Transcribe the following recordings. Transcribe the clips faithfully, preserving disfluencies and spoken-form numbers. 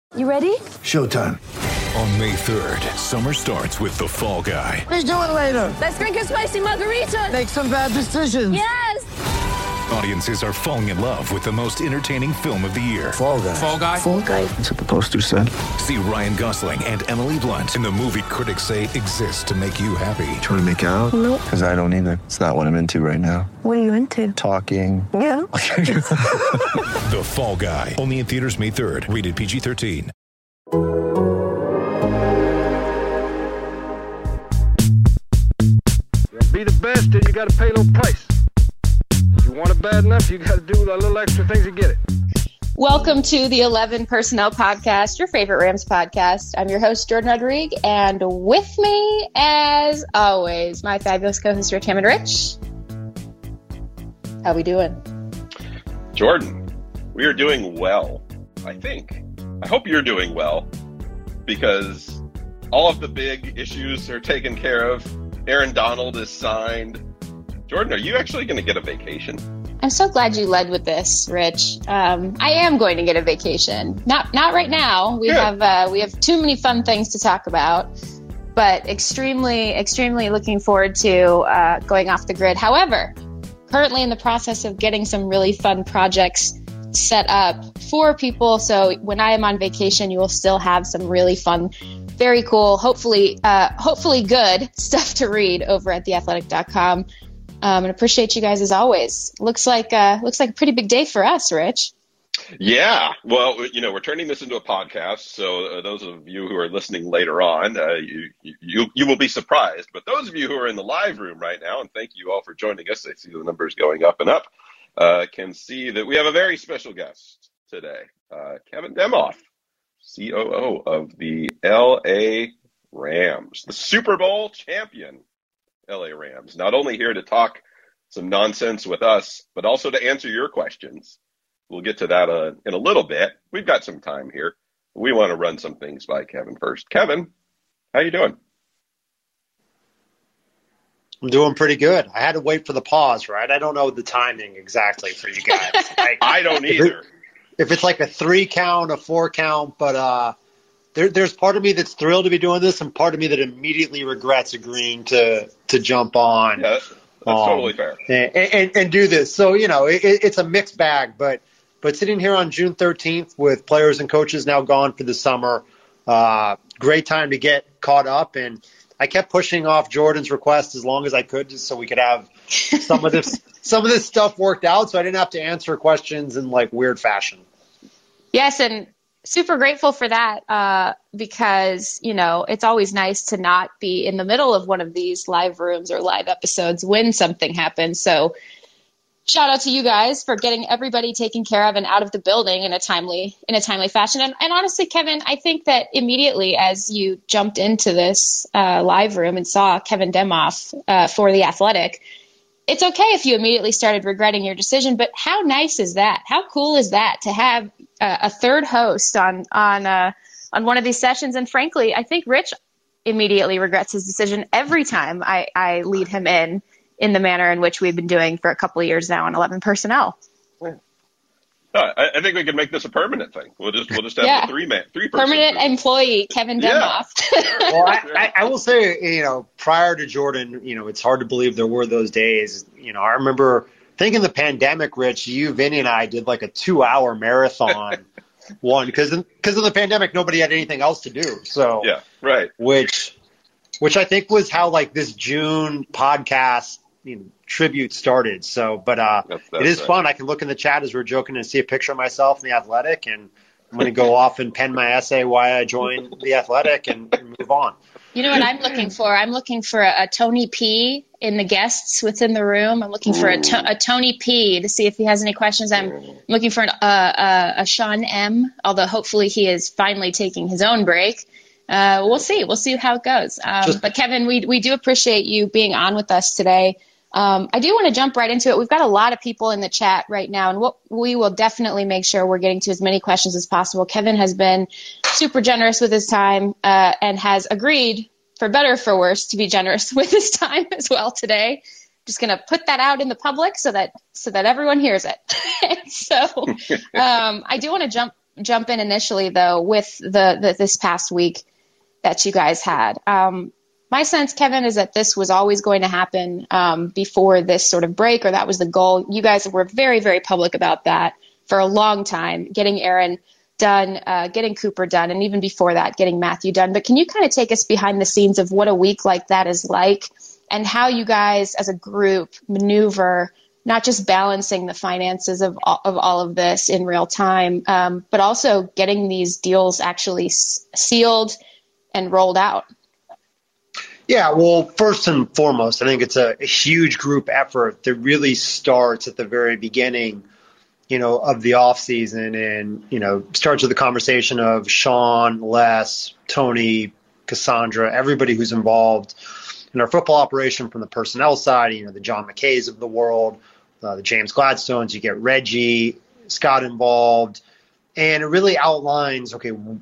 You ready? Showtime. On May third, summer starts with The Fall Guy. Let's do it later. Let's drink a spicy margarita. Make some bad decisions. Yes! Audiences are falling in love with the most entertaining film of the year. Fall Guy. Fall Guy? Fall Guy. That's what the poster said. See Ryan Gosling and Emily Blunt in the movie critics say exists to make you happy. Trying to make it out? Nope. Because I don't either. It's not what I'm into right now. What are you into? Talking. Yeah. The Fall Guy. Only in theaters May third. Rated P G thirteen. Be the best, then you gotta pay a little price. If you want it bad enough, you gotta do a little extra things to get it. Welcome to the eleven Personnel Podcast, your favorite Rams podcast. I'm your host, Jordan Rodriguez, and with me, as always, my fabulous co-host, Rich Hammond. Rich, how we doing? Jordan, we are doing well, I think. I hope you're doing well, because all of the big issues are taken care of. Aaron Donald is signed. Jordan, are you actually going to get a vacation? I'm so glad you led with this, Rich. Um, I am going to get a vacation. Not not right now. We Good. have uh, we have too many fun things to talk about, but extremely, extremely looking forward to uh, going off the grid. However, currently in the process of getting some really fun projects set up for people. So when I am on vacation, you will still have some really fun, very cool, hopefully, uh, hopefully good stuff to read over at the athletic dot com. Um, and appreciate you guys as always. Looks like uh, looks like a pretty big day for us, Rich. Yeah. Well, you know, we're turning this into a podcast, so uh, those of you who are listening later on, uh, you, you you will be surprised. But those of you who are in the live room right now, and thank you all for joining us, I see the numbers going up and up, uh, can see that we have a very special guest today, uh, Kevin Demoff, C O O of the L A Rams, the Super Bowl champion L A Rams. Not only here to talk some nonsense with us, but also to answer your questions. We'll get to that uh, in a little bit. We've got some time here. We want to run some things by Kevin first. Kevin, how you doing? I'm doing pretty good. I had to wait for the pause, right? I don't know the timing exactly for you guys. Like, I don't either. If it's like a three count, a four count, but uh, there, there's part of me that's thrilled to be doing this, and part of me that immediately regrets agreeing to to jump on. Yeah, that's, that's um, totally fair. And, and, and do this. So, you know, it, it's a mixed bag, but but sitting here on June thirteenth with players and coaches now gone for the summer, uh, great time to get caught up. And I kept pushing off Jordan's request as long as I could, just so we could have some of this some of this stuff worked out, so I didn't have to answer questions in like weird fashion. Yes, and super grateful for that uh, because, you know, it's always nice to not be in the middle of one of these live rooms or live episodes when something happens. So shout out to you guys for getting everybody taken care of and out of the building in a timely in a timely fashion. And, and honestly, Kevin, I think that immediately as you jumped into this uh, live room and saw Kevin Demoff uh, for The Athletic, it's okay if you immediately started regretting your decision, but how nice is that? How cool is that to have uh, a third host on on uh, on one of these sessions? And frankly, I think Rich immediately regrets his decision every time I, I lead him in in the manner in which we've been doing for a couple of years now on eleven Personnel. Uh, I, I think we can make this a permanent thing. We'll just we'll just have Yeah. the three man three person Permanent group. employee, Kevin Yeah. Demoff. Well, I, I, I will say, you know, prior to Jordan, you know, it's hard to believe there were those days. You know, I remember thinking the pandemic, Rich, you, Vinny, and I did like a two-hour marathon one because because of the pandemic, nobody had anything else to do. So Yeah, right. which which I think was how like this June podcast, you know, tribute started. So, but uh, That's- that's it is right. fun. I can look in the chat as we're joking and see a picture of myself in The Athletic, and I'm going to go off and pen my essay why I joined The Athletic and, and move on. You know what I'm looking for? I'm looking for a, a Tony P in the guests within the room. I'm looking for a, to, a Tony P to see if he has any questions. I'm looking for an, uh, uh, a Sean M, although hopefully he is finally taking his own break. Uh, we'll see. We'll see how it goes. Um, Just- but Kevin, we we do appreciate you being on with us today. Um, I do want to jump right into it. We've got a lot of people in the chat right now, and what we will definitely make sure we're getting to as many questions as possible. Kevin has been super generous with his time uh, and has agreed, for better or for worse, to be generous with his time as well today. Just going to put that out in the public so that so that everyone hears it. so um, I do want to jump jump in initially though with the, the this past week that you guys had. Um, my sense, Kevin, is that this was always going to happen um, before this sort of break, or that was the goal. You guys were very, very public about that for a long time, getting Aaron done, uh, getting Cooper done, and even before that, getting Matthew done. But can you kind of take us behind the scenes of what a week like that is like, and how you guys as a group maneuver, not just balancing the finances of all, of all of this in real time, um, but also getting these deals actually s- sealed and rolled out? Yeah, well, first and foremost, I think it's a, a huge group effort that really starts at the very beginning, you know, of the off season, and, you know, starts with the conversation of Sean, Les, Tony, Cassandra, everybody who's involved in our football operation from the personnel side, you know, the John McKays of the world, uh, the James Gladstones, you get Reggie, Scott involved, and it really outlines, okay, it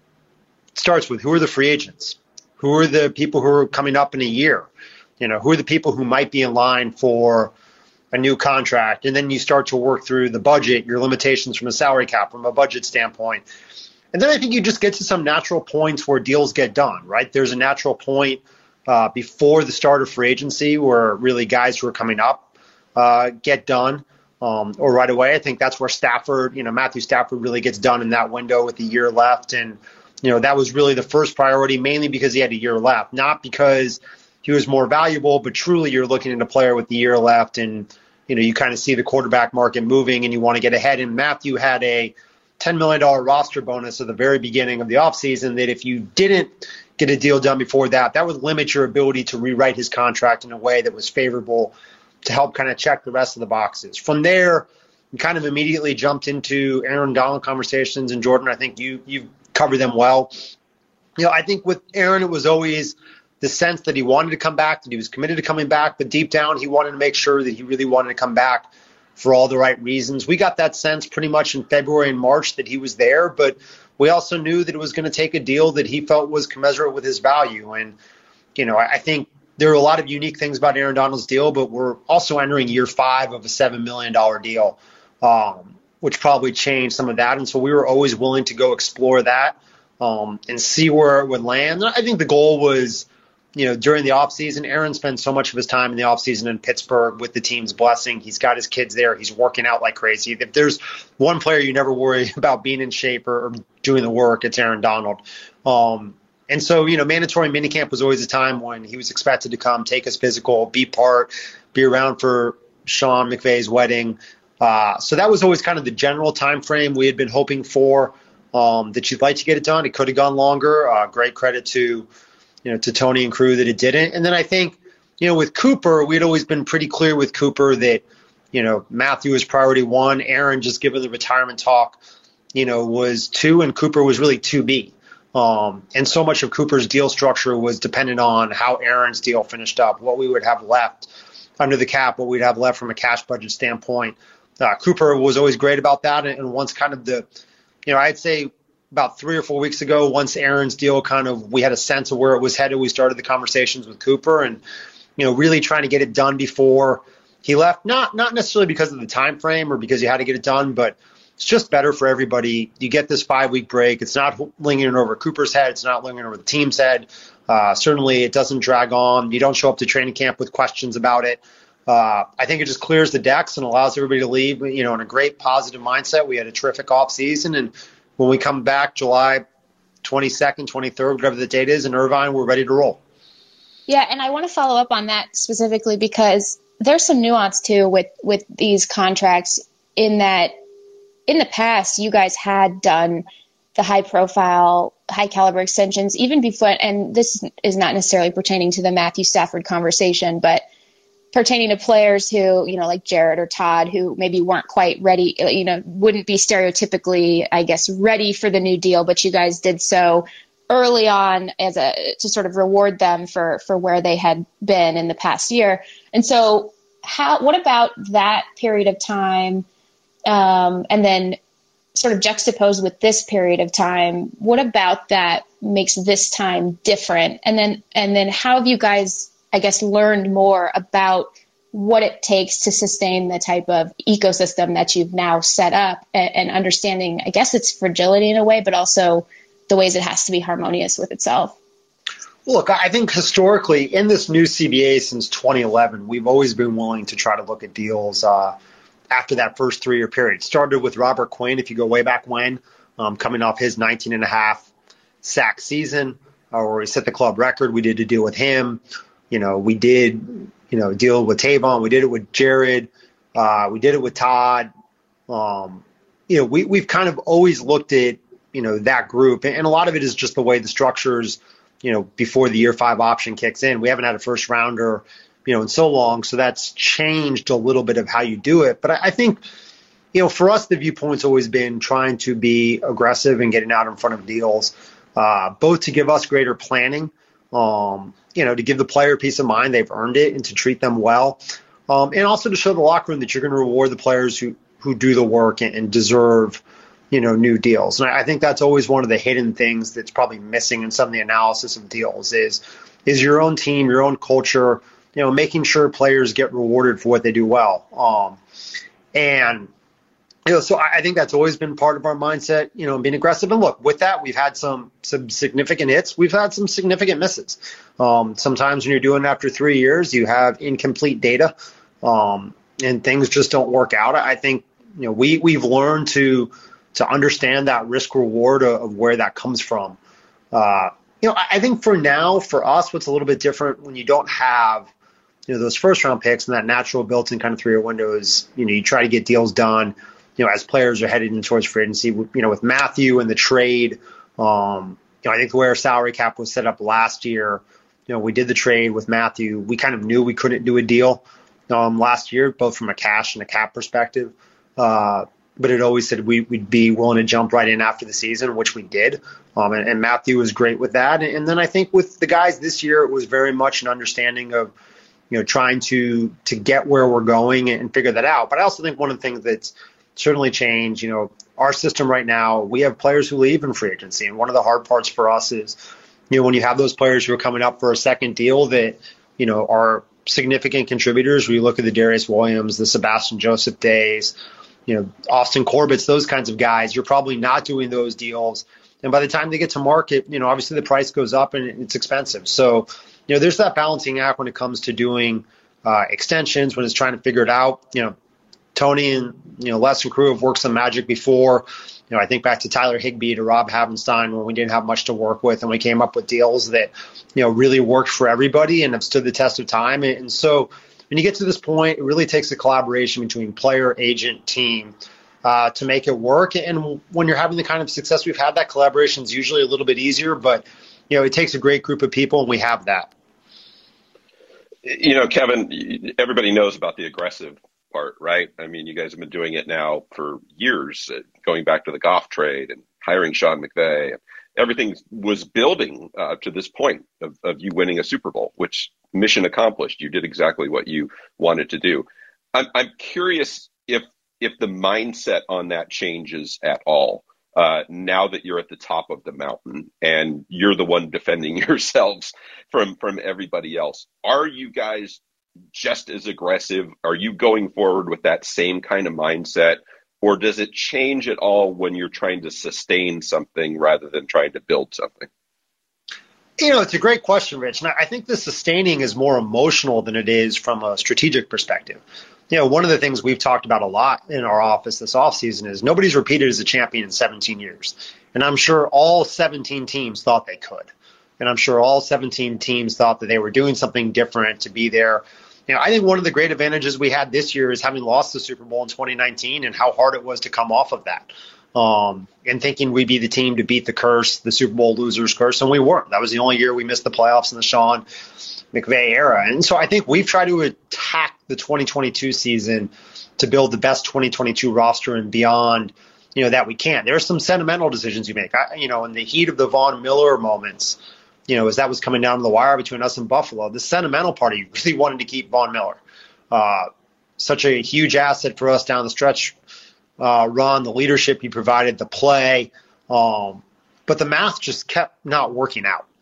starts with who are the free agents? Who are the people who are coming up in a year? You know, who are the people who might be in line for a new contract? And then you start to work through the budget, your limitations from a salary cap, from a budget standpoint. And then I think you just get to some natural points where deals get done, right? There's a natural point uh, before the start of free agency where really guys who are coming up uh, get done, um, or right away. I think that's where Stafford, you know, Matthew Stafford really gets done in that window with a year left. And you know, that was really the first priority, mainly because he had a year left, not because he was more valuable, but truly you're looking at a player with a year left, and, you know, you kind of see the quarterback market moving and you want to get ahead. And Matthew had a ten million dollars roster bonus at the very beginning of the offseason that if you didn't get a deal done before that, that would limit your ability to rewrite his contract in a way that was favorable to help kind of check the rest of the boxes. From there, we kind of immediately jumped into Aaron Donald conversations. And Jordan, I think you you've covered them well. You know, I think with Aaron, it was always the sense that he wanted to come back, that he was committed to coming back, but deep down he wanted to make sure that he really wanted to come back for all the right reasons. We got that sense pretty much in February and March that he was there, but we also knew that it was going to take a deal that he felt was commensurate with his value. And, you know, I think there are a lot of unique things about Aaron Donald's deal, but we're also entering year five of a seven million dollars deal, um, which probably changed some of that. And so we were always willing to go explore that um, and see where it would land. I think the goal was, you know, during the offseason, Aaron spends so much of his time in the offseason in Pittsburgh with the team's blessing. He's got his kids there. He's working out like crazy. If there's one player you never worry about being in shape or, or doing the work, it's Aaron Donald. Um, and so, you know, mandatory minicamp was always a time when he was expected to come, take his physical, be part, be around for Sean McVay's wedding. Uh, so that was always kind of the general time frame we had been hoping for, um, that you'd like to get it done. It could have gone longer. Uh, great credit to, you know, to Tony and crew that it didn't. And then I think, you know, with Cooper, we'd always been pretty clear with Cooper that, you know, Matthew was priority one. Aaron, just given the retirement talk, you know, was two, and Cooper was really two B. Um, and so much of Cooper's deal structure was dependent on how Aaron's deal finished up, what we would have left under the cap, what we'd have left from a cash budget standpoint. Uh, Cooper was always great about that. And, and once kind of the, you know, I'd say about three or four weeks ago, once Aaron's deal kind of, we had a sense of where it was headed, we started the conversations with Cooper and, you know, really trying to get it done before he left. Not, not necessarily because of the time frame or because you had to get it done, but it's just better for everybody. You get this five week break. It's not lingering over Cooper's head. It's not lingering over the team's head. Uh, certainly it doesn't drag on. You don't show up to training camp with questions about it. Uh, I think it just clears the decks and allows everybody to leave, you know, in a great positive mindset. We had a terrific off season, and when we come back July twenty-second, twenty-third, whatever the date is in Irvine, we're ready to roll. Yeah, and I want to follow up on that specifically because there's some nuance too with, with these contracts in that in the past you guys had done the high profile, high caliber extensions even before, and this is not necessarily pertaining to the Matthew Stafford conversation, but pertaining to players who, you know, like Jared or Todd, who maybe weren't quite ready, you know, wouldn't be stereotypically, I guess, ready for the new deal, but you guys did so early on as a, to sort of reward them for, for where they had been in the past year. And so how, what about that period of time? Um, and then sort of juxtaposed with this period of time, what about that makes this time different? And then, and then how have you guys, I guess, learned more about what it takes to sustain the type of ecosystem that you've now set up, and, and understanding, I guess it's fragility in a way, but also the ways it has to be harmonious with itself. Look, I think historically in this new C B A since twenty eleven, we've always been willing to try to look at deals uh, after that first three-year period. Started with Robert Quinn, if you go way back when, um, coming off his nineteen and a half sack season, uh, where he set the club record. We did a deal with him. You know, we did, you know, deal with Tavon. We did it with Jared. Uh, we did it with Todd. Um, you know, we, we've kind of always looked at, you know, that group. And a lot of it is just the way the structures, you know, before the year five option kicks in. We haven't had a first rounder, you know, in so long. So that's changed a little bit of how you do it. But I, I think, you know, for us, the viewpoint's always been trying to be aggressive and getting out in front of deals, uh, both to give us greater planning, um, you know, to give the player peace of mind they've earned it and to treat them well, um, and also to show the locker room that you're going to reward the players who, who do the work and, and deserve, you know, new deals. And I, I think that's always one of the hidden things that's probably missing in some of the analysis of deals is, is your own team, your own culture, you know, making sure players get rewarded for what they do well. Um, and, you know, so I think that's always been part of our mindset, you know, being aggressive. And look, with that, we've had some some significant hits. We've had some significant misses. Um, sometimes when you're doing it after three years, you have incomplete data, um, and things just don't work out. I think, you know, we we've learned to to understand that risk reward of, of where that comes from. Uh, you know, I think for now, for us, what's a little bit different when you don't have, you know, those first round picks and that natural built-in kind of three-year window is, you know, you try to get deals done, you know, as players are headed in towards free agency. You know, with Matthew and the trade, um, you know, I think the way our salary cap was set up last year, you know, we did the trade with Matthew. We kind of knew we couldn't do a deal um, last year, both from a cash and a cap perspective. Uh, but it always said we, we'd be willing to jump right in after the season, which we did. Um, and, and Matthew was great with that. And, and then I think with the guys this year, it was very much an understanding of, you know, trying to to get where we're going and figure that out. But I also think one of the things that's certainly changed, you know, our system right now, we have players who leave in free agency. And one of the hard parts for us is, you know, when you have those players who are coming up for a second deal that, you know, are significant contributors, we look at the Darius Williams, the Sebastian Joseph days, you know, Austin Corbett's, those kinds of guys, you're probably not doing those deals. And by the time they get to market, you know, obviously the price goes up and it's expensive. So, you know, there's that balancing act when it comes to doing uh, extensions, when it's trying to figure it out. You know, Tony and, you know, Les and crew have worked some magic before. You know, I think back to Tyler Higbee, to Rob Havenstein, when we didn't have much to work with, and we came up with deals that, you know, really worked for everybody and have stood the test of time. And, and so when you get to this point, it really takes a collaboration between player, agent, team uh, to make it work. And when you're having the kind of success we've had, that collaboration is usually a little bit easier. But, you know, it takes a great group of people, and we have that. You know, Kevin, everybody knows about the aggressive part, right? I mean, you guys have been doing it now for years, uh, going back to the Goff trade and hiring Sean McVay. Everything was building uh, to this point of, of you winning a Super Bowl, which mission accomplished. You did exactly what you wanted to do. I'm, I'm curious if if the mindset on that changes at all uh, now that you're at the top of the mountain and you're the one defending yourselves from from everybody else. Are you guys just as aggressive? Are you going forward with that same kind of mindset, or does it change at all when you're trying to sustain something rather than trying to build something? You know, it's a great question, Rich. And I think the sustaining is more emotional than it is from a strategic perspective. You know, one of the things we've talked about a lot in our office this offseason is nobody's repeated as a champion in seventeen years. And I'm sure all seventeen teams thought they could. And I'm sure all seventeen teams thought that they were doing something different to be there. You know, I think one of the great advantages we had this year is having lost the Super Bowl in twenty nineteen and how hard it was to come off of that. Um, and thinking we'd be the team to beat the curse, the Super Bowl losers curse, and we weren't. That was the only year we missed the playoffs in the Sean McVay era. And so I think we've tried to attack the twenty twenty-two season to build the best twenty twenty-two roster and beyond, you know, that we can. There are some sentimental decisions you make. I, you know, in the heat of the Von Miller moments, you know, as that was coming down to the wire between us and Buffalo, the sentimental part, you really wanted to keep Von Miller. Uh, such a huge asset for us down the stretch uh, run, the leadership he provided, the play. Um, but the math just kept not working out.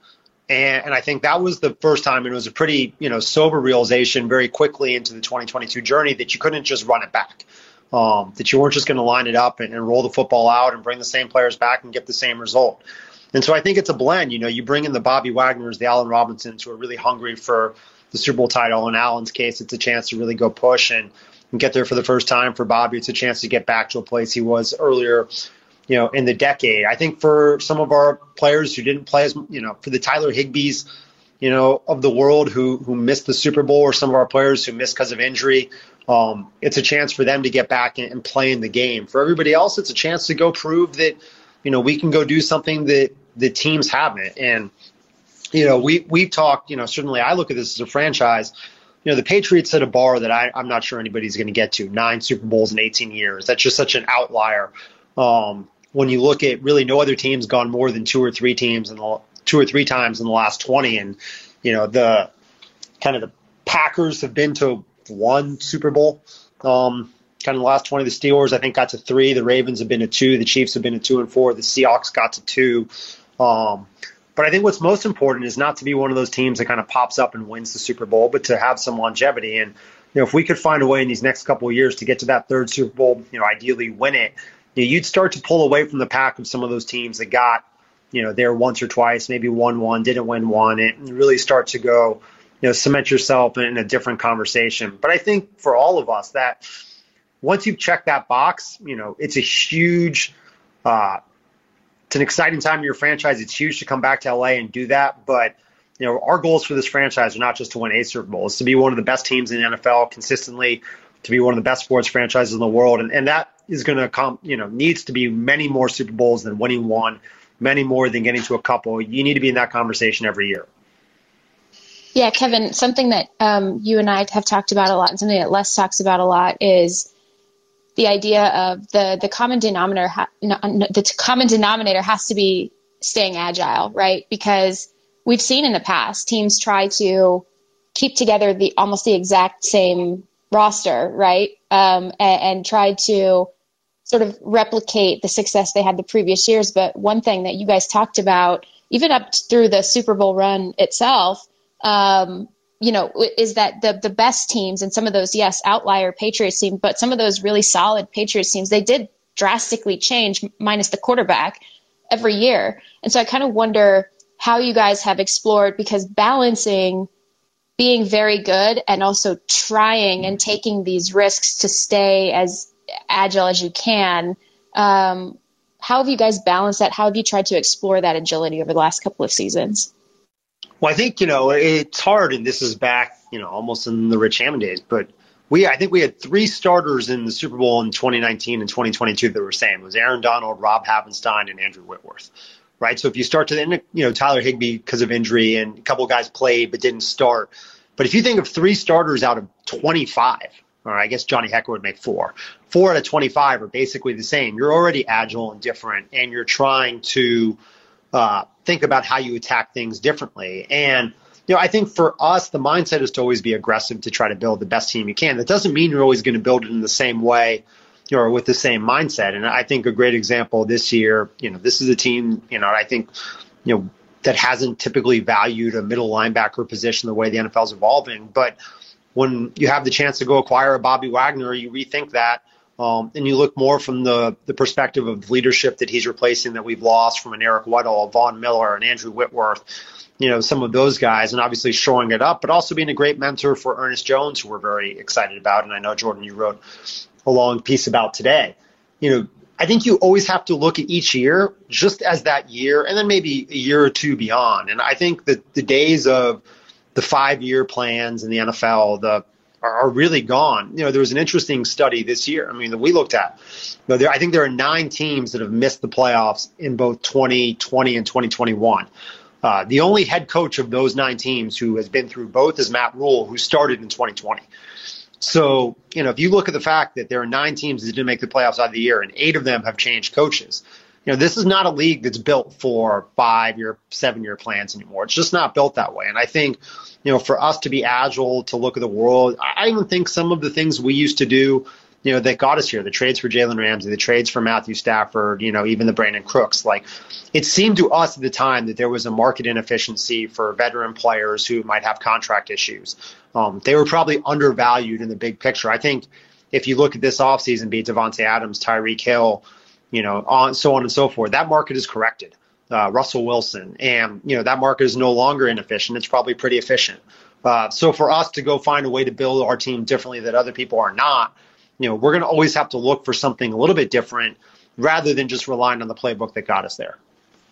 And, and I think that was the first time, and it was a pretty, you know, sober realization very quickly into the twenty twenty-two journey that you couldn't just run it back, um, that you weren't just going to line it up and, and roll the football out and bring the same players back and get the same result. And so I think it's a blend. You know, you bring in the Bobby Wagners, the Allen Robinsons, who are really hungry for the Super Bowl title. In Allen's case, it's a chance to really go push and, and get there for the first time. For Bobby, it's a chance to get back to a place he was earlier, you know, in the decade. I think for some of our players who didn't play as, you know, for the Tyler Higbees, you know, of the world who who missed the Super Bowl, or some of our players who missed because of injury, um, it's a chance for them to get back and, and play in the game. For everybody else, it's a chance to go prove that, you know, we can go do something that the teams haven't. And, you know, we, we've talked, you know, certainly I look at this as a franchise. You know, the Patriots set a bar that I, I'm not sure anybody's going to get to, nine Super Bowls in eighteen years. That's just such an outlier. Um, when you look at really no other team's gone more than two or three teams in the two or three times in the last twenty. And, you know, the kind of the Packers have been to one Super Bowl, um, kind of the last twenty. The Steelers, I think, got to three. The Ravens have been to two. The Chiefs have been to two and four. The Seahawks got to two. Um, but I think what's most important is not to be one of those teams that kind of pops up and wins the Super Bowl, but to have some longevity. And, you know, if we could find a way in these next couple of years to get to that third Super Bowl, you know, ideally win it, you know, you'd start to pull away from the pack of some of those teams that got, you know, there once or twice, maybe won one, didn't win one, and really start to go, you know, cement yourself in a different conversation. But I think for all of us that once you've checked that box, you know, it's a huge, uh, it's an exciting time in your franchise. It's huge to come back to L A and do that. But, you know, our goals for this franchise are not just to win a Super Bowl. It's to be one of the best teams in the N F L consistently, to be one of the best sports franchises in the world. And, and that is going to come, you know, needs to be many more Super Bowls than winning one, many more than getting to a couple. You need to be in that conversation every year. Yeah, Kevin, something that um, you and I have talked about a lot, and something that Les talks about a lot, is the idea of the the common denominator. Ha- no, no, the common denominator has to be staying agile, right? Because we've seen in the past teams try to keep together the almost the exact same roster, right? Um, and, and try to sort of replicate the success they had the previous years. But one thing that you guys talked about, even up through the Super Bowl run itself, um, you know, is that the the best teams and some of those, yes, outlier Patriots teams, but some of those really solid Patriots teams, they did drastically change, minus the quarterback, every year. And so I kind of wonder how you guys have explored, because balancing being very good and also trying and taking these risks to stay as agile as you can. Um, how have you guys balanced that? How have you tried to explore that agility over the last couple of seasons? Well, I think, you know, it's hard, and this is back, you know, almost in the Rich Hammond days, but we, I think we had three starters in the Super Bowl in twenty nineteen and twenty twenty-two that were same. It was Aaron Donald, Rob Havenstein, and Andrew Whitworth, right? So if you start to, then, you know, Tyler Higbee because of injury, and a couple of guys played but didn't start. But if you think of three starters out of twenty-five, or I guess Johnny Hekker would make four, four out of twenty-five are basically the same. You're already agile and different, and you're trying to uh, think about how you attack things differently. And, you know, I think for us, the mindset is to always be aggressive, to try to build the best team you can. That doesn't mean you're always going to build it in the same way, you know, or with the same mindset. And I think a great example this year, you know, this is a team, you know, I think, you know, that hasn't typically valued a middle linebacker position the way the N F L is evolving. But when you have the chance to go acquire a Bobby Wagner, you rethink that. Um, and you look more from the, the perspective of leadership that he's replacing that we've lost from an Eric Weddle, Von Miller, and Andrew Whitworth, you know, some of those guys, and obviously shoring it up, but also being a great mentor for Ernest Jones, who we're very excited about. And I know, Jordan, you wrote a long piece about today. You know, I think you always have to look at each year just as that year, and then maybe a year or two beyond. And I think that the days of the five-year plans in the N F L, the are really gone. You know, there was an interesting study this year, I mean, that we looked at. You know, there, I think there are nine teams that have missed the playoffs in both twenty twenty and twenty twenty-one. Uh, the only head coach of those nine teams who has been through both is Matt Rule, who started in twenty twenty. So, you know, if you look at the fact that there are nine teams that didn't make the playoffs out of the year, and eight of them have changed coaches, you know, this is not a league that's built for five-year, seven-year plans anymore. It's just not built that way. And I think, you know, for us to be agile, to look at the world, I even think some of the things we used to do, you know, that got us here. The trades for Jalen Ramsey, the trades for Matthew Stafford, you know, even the Brandon Crooks. Like, it seemed to us at the time that there was a market inefficiency for veteran players who might have contract issues. Um, they were probably undervalued in the big picture. I think if you look at this offseason, be it Devontae Adams, Tyreek Hill, you know, on so on and so forth, that market is corrected. Uh, Russell Wilson, and, you know, that market is no longer inefficient. It's probably pretty efficient. Uh, so for us to go find a way to build our team differently that other people are not, you know, we're going to always have to look for something a little bit different rather than just relying on the playbook that got us there.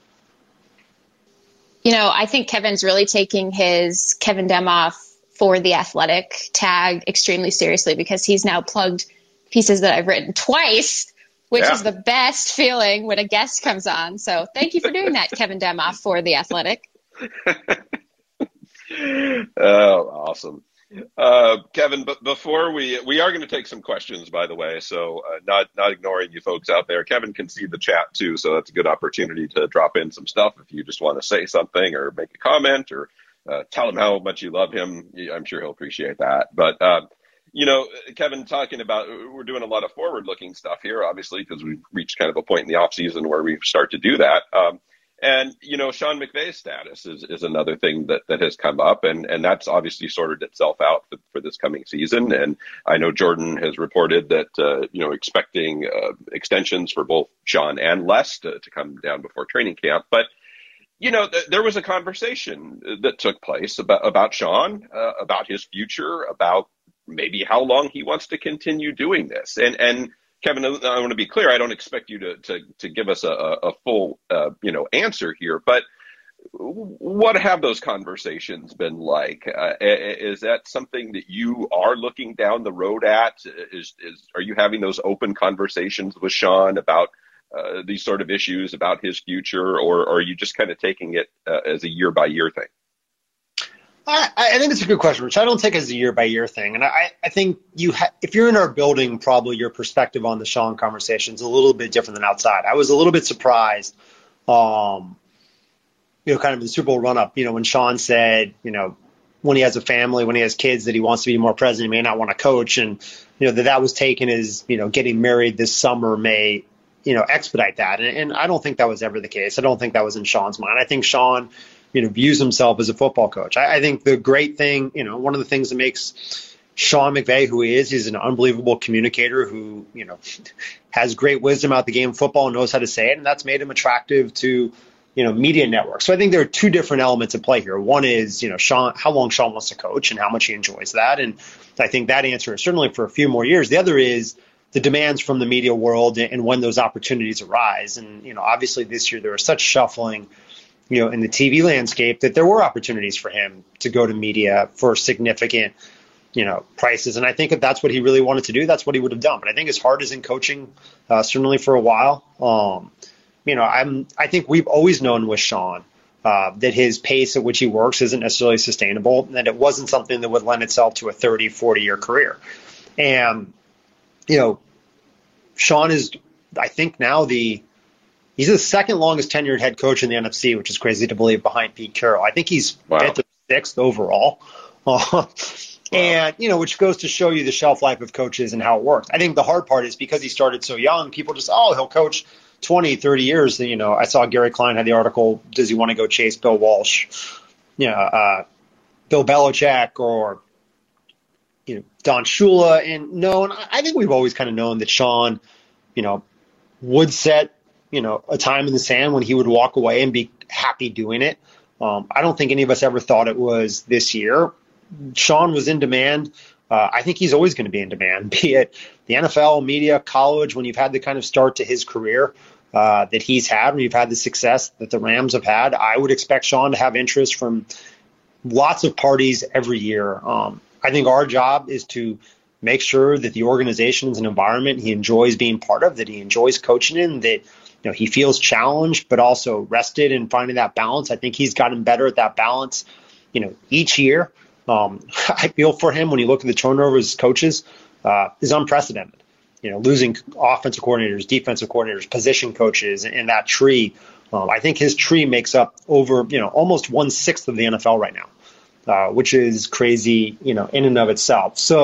You know, I think Kevin's really taking his Kevin Demoff for The Athletic tag extremely seriously, because he's now plugged pieces that I've written twice, which yeah. is the best feeling when a guest comes on. So thank you for doing that, Kevin Demoff for The Athletic. Oh, awesome. Uh, Kevin, but before we, we are going to take some questions, by the way, so uh, not, not ignoring you folks out there. Kevin can see the chat too, so that's a good opportunity to drop in some stuff if you just want to say something or make a comment or uh, tell him how much you love him. I'm sure he'll appreciate that. But, uh, you know, Kevin, talking about, we're doing a lot of forward-looking stuff here, obviously, because we've reached kind of a point in the offseason where we start to do that. Um, And, you know, Sean McVay's status is, is another thing that, that has come up, and, and that's obviously sorted itself out for, for this coming season. And I know Jordan has reported that, uh, you know, expecting uh, extensions for both Sean and Les to, to come down before training camp. But, you know, th- there was a conversation that took place about, about Sean, uh, about his future, about maybe how long he wants to continue doing this. And, and, Kevin, I want to be clear. I don't expect you to to, to give us a, a full, uh, you know, answer here. But what have those conversations been like? Uh, is that something that you are looking down the road at? Is is are you having those open conversations with Sean about uh, these sort of issues, about his future, or, or are you just kind of taking it uh, as a year by year thing? I, I think it's a good question, which I don't take as a year-by-year thing. And I, I think you, ha- if you're in our building, probably your perspective on the Sean conversation is a little bit different than outside. I was a little bit surprised, um, you know, kind of in the Super Bowl run-up, you know, when Sean said, you know, when he has a family, when he has kids, that he wants to be more present, he may not want to coach. And, you know, that that was taken as, you know, getting married this summer may, you know, expedite that. And, and I don't think that was ever the case. I don't think that was in Sean's mind. I think Sean, you know, views himself as a football coach. I, I think the great thing, you know, one of the things that makes Sean McVay who he is, he's an unbelievable communicator who, you know, has great wisdom about the game of football and knows how to say it. And that's made him attractive to, you know, media networks. So I think there are two different elements at play here. One is, you know, Sean, how long Sean wants to coach and how much he enjoys that. And I think that answer is certainly for a few more years. The other is the demands from the media world and when those opportunities arise. And, you know, obviously this year there was such shuffling, you know, in the T V landscape that there were opportunities for him to go to media for significant, you know, prices. And I think if that's what he really wanted to do, that's what he would have done. But I think his heart is in coaching, uh, certainly for a while. Um, you know, I'm, I think we've always known with Sean uh, that his pace at which he works isn't necessarily sustainable, and that it wasn't something that would lend itself to a thirty, forty year career. And, you know, Sean is, I think now the, he's the second longest tenured head coach in the N F C, which is crazy to believe, behind Pete Carroll. I think he's wow. fifth or sixth overall. Uh, wow. And, you know, which goes to show you the shelf life of coaches and how it works. I think the hard part is because he started so young, people just, oh, he'll coach twenty, thirty years. You know, I saw Gary Klein had the article, does he want to go chase Bill Walsh, you know, uh, Bill Belichick, or, you know, Don Shula? And no, and I think we've always kind of known that Sean, you know, would set, you know, a time in the sand when he would walk away and be happy doing it. Um, I don't think any of us ever thought it was this year. Sean was in demand. Uh, I think he's always going to be in demand, be it the N F L, media, college. When you've had the kind of start to his career uh, that he's had, when you've had the success that the Rams have had, I would expect Sean to have interest from lots of parties every year. Um, I think our job is to make sure that the organization is an environment he enjoys being part of, that he enjoys coaching in, that, you know, he feels challenged, but also rested in finding that balance. I think he's gotten better at that balance, you know, each year. Um, I feel for him when you look at the turnover as coaches uh, is unprecedented. You know, losing offensive coordinators, defensive coordinators, position coaches, and that tree. Um, I think his tree makes up over, you know, almost one sixth of the N F L right now, uh, which is crazy, you know, in and of itself. So,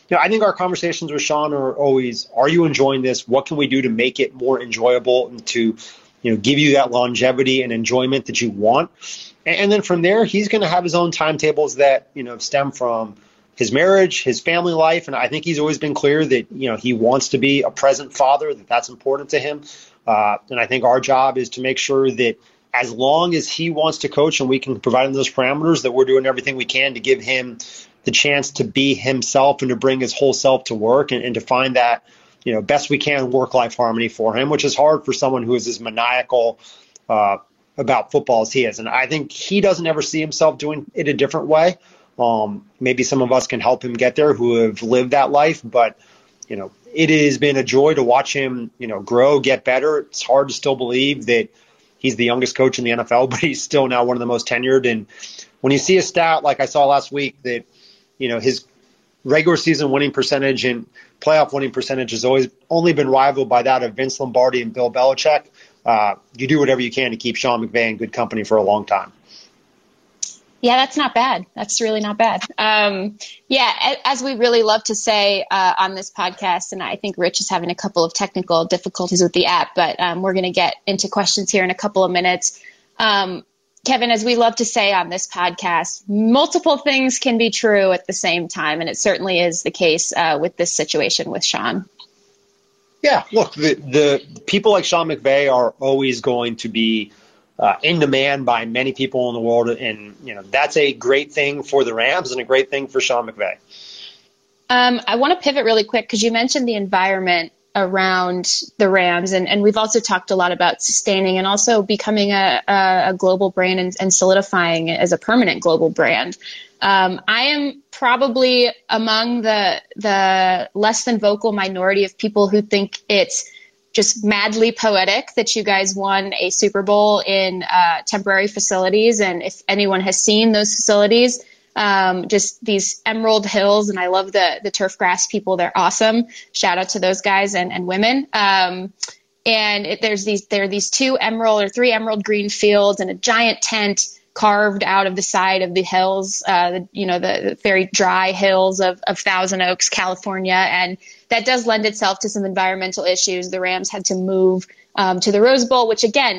you know, I think our conversations with Sean are always, are you enjoying this? What can we do to make it more enjoyable and to, you know, give you that longevity and enjoyment that you want? And, and then from there, he's going to have his own timetables that, you know, stem from his marriage, his family life. And I think he's always been clear that, you know, he wants to be a present father, that that's important to him. Uh, and I think our job is to make sure that as long as he wants to coach and we can provide him those parameters, that we're doing everything we can to give him the chance to be himself and to bring his whole self to work and, and to find that, you know, best we can work-life harmony for him, which is hard for someone who is as maniacal uh, about football as he is. And I think he doesn't ever see himself doing it a different way. Um, maybe some of us can help him get there who have lived that life, but, you know, it has been a joy to watch him, you know, grow, get better. It's hard to still believe that he's the youngest coach in the N F L, but he's still now one of the most tenured. And when you see a stat like I saw last week that, you know, his regular season winning percentage and playoff winning percentage has always only been rivaled by that of Vince Lombardi and Bill Belichick, uh, you do whatever you can to keep Sean McVay in good company for a long time. Yeah, that's not bad. That's really not bad. Um, yeah, as we really love to say uh, on this podcast, and I think Rich is having a couple of technical difficulties with the app, but um, we're going to get into questions here in a couple of minutes. Um, Kevin, as we love to say on this podcast, multiple things can be true at the same time, and it certainly is the case uh, with this situation with Sean. Yeah, look, the, the people like Sean McVay are always going to be Uh, in demand by many people in the world. And, you know, that's a great thing for the Rams and a great thing for Sean McVay. Um, I want to pivot really quick because you mentioned the environment around the Rams. And, and we've also talked a lot about sustaining and also becoming a, a, a global brand and, and solidifying it as a permanent global brand. Um, I am probably among the the less than vocal minority of people who think it's just madly poetic that you guys won a Super Bowl in uh, temporary facilities. And if anyone has seen those facilities, um, just these emerald hills, and I love the the turf grass people. They're awesome. Shout out to those guys and, and women. Um, and it, there's these there are these two emerald or three emerald green fields and a giant tent carved out of the side of the hills, uh, the, you know, the, the very dry hills of, of Thousand Oaks, California. And that does lend itself to some environmental issues. The Rams had to move um, to the Rose Bowl, which, again,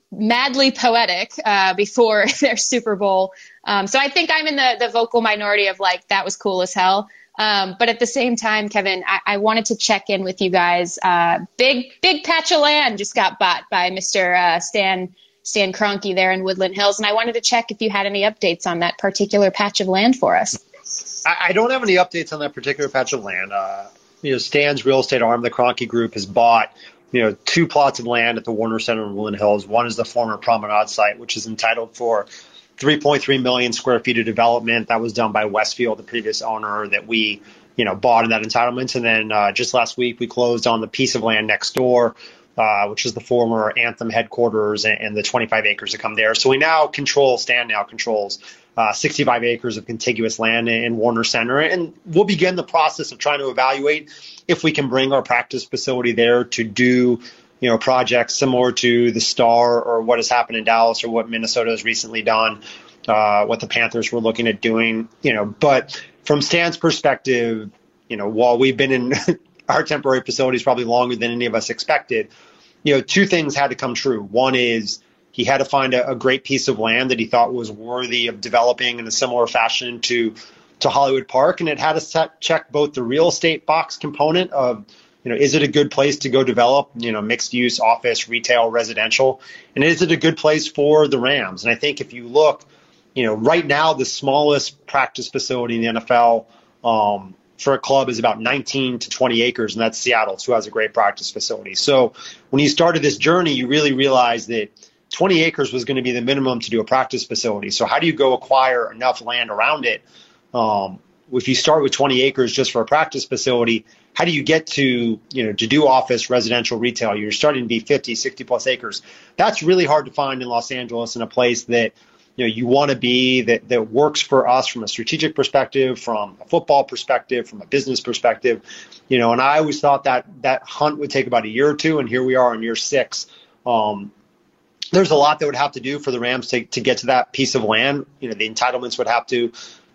madly poetic uh, before their Super Bowl. Um, so I think I'm in the, the vocal minority of like, that was cool as hell. Um, but at the same time, Kevin, I, I wanted to check in with you guys. Uh, big, big patch of land just got bought by Mister Uh, Stan Stan Kroenke there in Woodland Hills. And I wanted to check if you had any updates on that particular patch of land for us. I, I don't have any updates on that particular patch of land. Uh, you know, Stan's real estate arm, the Kroenke Group, has bought, you know, two plots of land at the Warner Center in Woodland Hills. One is the former Promenade site, which is entitled for three point three million square feet of development. That was done by Westfield, the previous owner that we, you know, bought in that entitlement. And then uh, just last week, we closed on the piece of land next door, Uh, which is the former Anthem headquarters and, and the twenty-five acres that come there. So we now control, Stan now controls uh, sixty-five acres of contiguous land in, in Warner Center. And we'll begin the process of trying to evaluate if we can bring our practice facility there to do, you know, projects similar to the Star or what has happened in Dallas or what Minnesota has recently done, uh, what the Panthers were looking at doing, you know. But from Stan's perspective, you know, while we've been in our temporary facilities probably longer than any of us expected, you know, two things had to come true. One is he had to find a, a great piece of land that he thought was worthy of developing in a similar fashion to to Hollywood Park, and it had to set, check both the real estate box component of, you know, is it a good place to go develop, you know, mixed use, office, retail, residential, and is it a good place for the Rams? And I think if you look, you know, right now the smallest practice facility in the N F L um, for a club is about nineteen to twenty acres, and that's Seattle, who has a great practice facility. So when you started this journey, you really realized that twenty acres was going to be the minimum to do a practice facility. So how do you go acquire enough land around it? Um, if you start with twenty acres just for a practice facility, how do you get to, you know, to do office, residential, retail? You're starting to be fifty, sixty plus acres. That's really hard to find in Los Angeles, in a place that, you know, you want to be, that, that works for us from a strategic perspective, from a football perspective, from a business perspective, you know, and I always thought that that hunt would take about a year or two, and here we are in year six. Um, there's a lot that would have to do for the Rams to, to get to that piece of land. You know, the entitlements would have to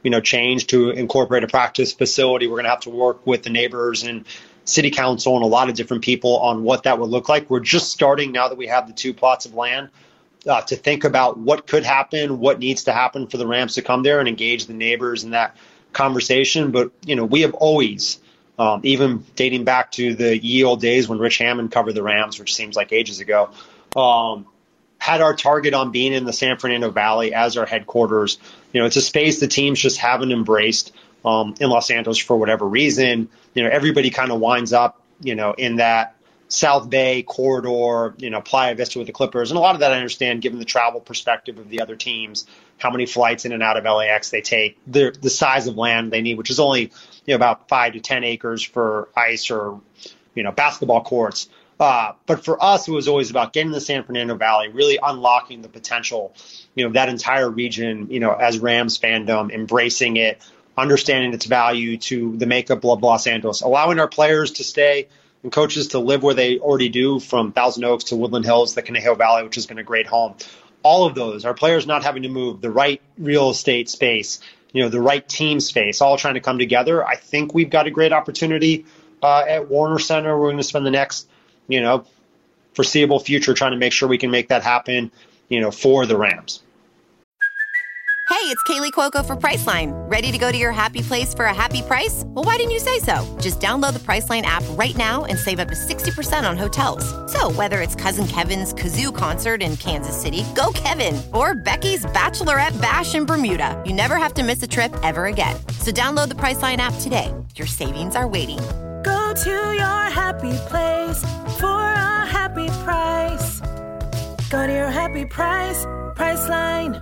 you know, change to incorporate a practice facility. We're going to have to work with the neighbors and city council and a lot of different people on what that would look like. We're just starting now that we have the two plots of land uh, to think about what could happen, what needs to happen for the Rams to come there and engage the neighbors in that conversation. But, you know, we have always, um, even dating back to the ye old days when Rich Hammond covered the Rams, which seems like ages ago, um, had our target on being in the San Fernando Valley as our headquarters. You know, it's a space the teams just haven't embraced um, in Los Angeles for whatever reason. You know, everybody kind of winds up, you know, in that South Bay corridor, you know, Playa Vista with the Clippers. And a lot of that I understand given the travel perspective of the other teams, how many flights in and out of L A X they take, the the size of land they need, which is only, you know, about five to ten acres for ice or, you know, basketball courts. Uh, but for us, it was always about getting the San Fernando Valley, really unlocking the potential, you know, of that entire region, you know, as Rams fandom, embracing it, understanding its value to the makeup of Los Angeles, allowing our players to stay and coaches to live where they already do, from Thousand Oaks to Woodland Hills, the Conejo Valley, which has been a great home. All of those, our players not having to move, the right real estate space, you know, the right team space, all trying to come together. I think we've got a great opportunity uh, at Warner Center. We're going to spend the next, you know, foreseeable future trying to make sure we can make that happen, you know, for the Rams. Hey, it's Kaylee Cuoco for Priceline. Ready to go to your happy place for a happy price? Well, why didn't you say so? Just download the Priceline app right now and save up to sixty percent on hotels. So whether it's Cousin Kevin's Kazoo Concert in Kansas City, go Kevin, or Becky's Bachelorette Bash in Bermuda, you never have to miss a trip ever again. So download the Priceline app today. Your savings are waiting. Go to your happy place for a happy price. Go to your happy price, Priceline.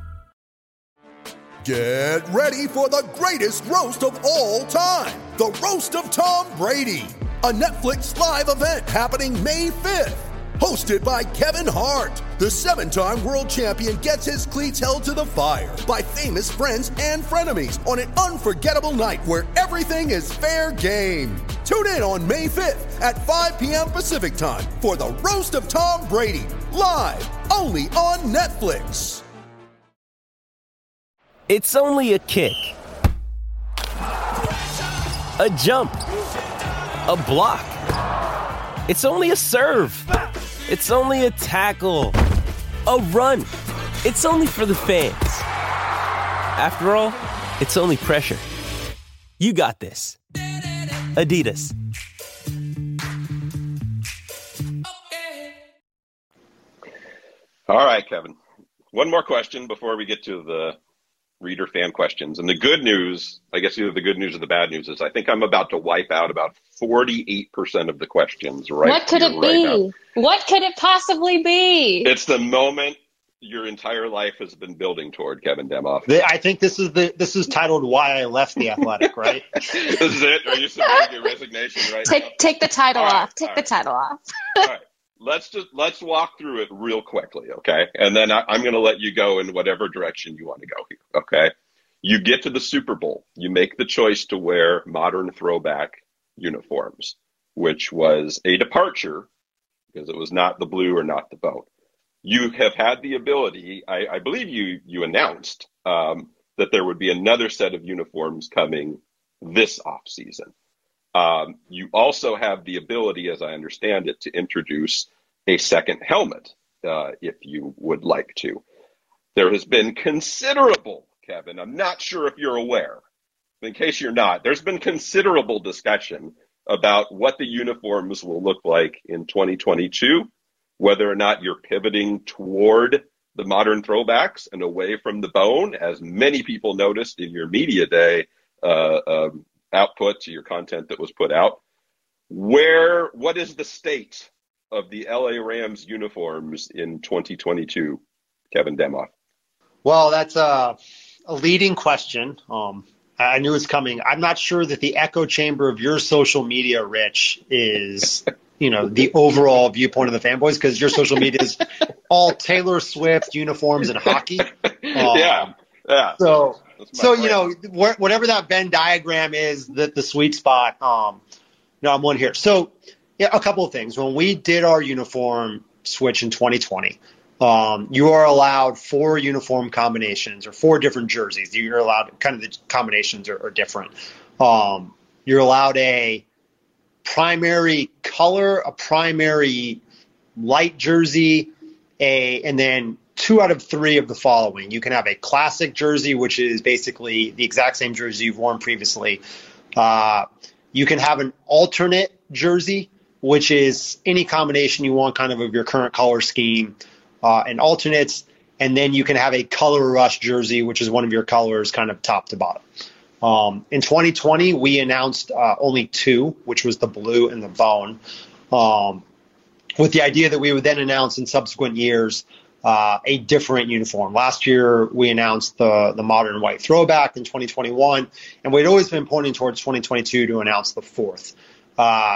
Get ready for the greatest roast of all time, the Roast of Tom Brady, a Netflix live event happening May fifth. Hosted by Kevin Hart, the seven-time world champion gets his cleats held to the fire by famous friends and frenemies on an unforgettable night where everything is fair game. Tune in on May fifth at five p.m. Pacific time for the Roast of Tom Brady, live only on Netflix. It's only a kick, a jump, a block. It's only a serve. It's only a tackle, a run. It's only for the fans. After all, it's only pressure. You got this. Adidas. All right, Kevin. One more question before we get to the reader fan questions. And the good news, I guess either the good news or the bad news, is I think I'm about to wipe out about forty-eight percent of the questions right What could it right be? now. What could it possibly be? It's the moment your entire life has been building toward, Kevin Demoff. I think this is the this is titled "Why I Left the Athletic," right? This is it? Are you submitting your resignation right take, now? Take the title All right, off. Take all the right. title off. All right. Let's just let's walk through it real quickly, okay? And then I, I'm going to let you go in whatever direction you want to go here, okay? You get to the Super Bowl. You make the choice to wear modern throwback uniforms, which was a departure because it was not the blue or not the boat. You have had the ability, I, I believe you you announced um, that there would be another set of uniforms coming this offseason. Um, you also have the ability, as I understand it, to introduce a second helmet uh, if you would like to. There has been considerable, Kevin, I'm not sure if you're aware, in case you're not, there's been considerable discussion about what the uniforms will look like in twenty twenty-two, whether or not you're pivoting toward the modern throwbacks and away from the bone, as many people noticed in your media day uh, um, output to your content that was put out. Where, what is the state of the L A Rams uniforms in twenty twenty-two, Kevin Demoff? Well, that's a, a leading question. Um, I knew it was coming. I'm not sure that the echo chamber of your social media, Rich, is, you know, the overall viewpoint of the fanboys, because your social media is all Taylor Swift uniforms and hockey. Um, yeah, yeah. So, so brain. you know, wh- whatever that Venn diagram is, that the sweet spot. Um, no, I'm one here. So, yeah, a couple of things. When we did our uniform switch in twenty twenty, Um, you are allowed four uniform combinations or four different jerseys. You're allowed kind of the combinations are, are different. Um, you're allowed a primary color, a primary light jersey, a and then two out of three of the following. You can have a classic jersey, which is basically the exact same jersey you've worn previously. Uh, you can have an alternate jersey, which is any combination you want kind of of your current color scheme, uh, and alternates. And then you can have a color rush jersey, which is one of your colors kind of top to bottom. Um, in twenty twenty, we announced uh, only two, which was the blue and the bone, um, with the idea that we would then announce in subsequent years uh, a different uniform. Last year, we announced the, the modern white throwback in twenty twenty-one, and we'd always been pointing towards twenty twenty-two to announce the fourth. Uh,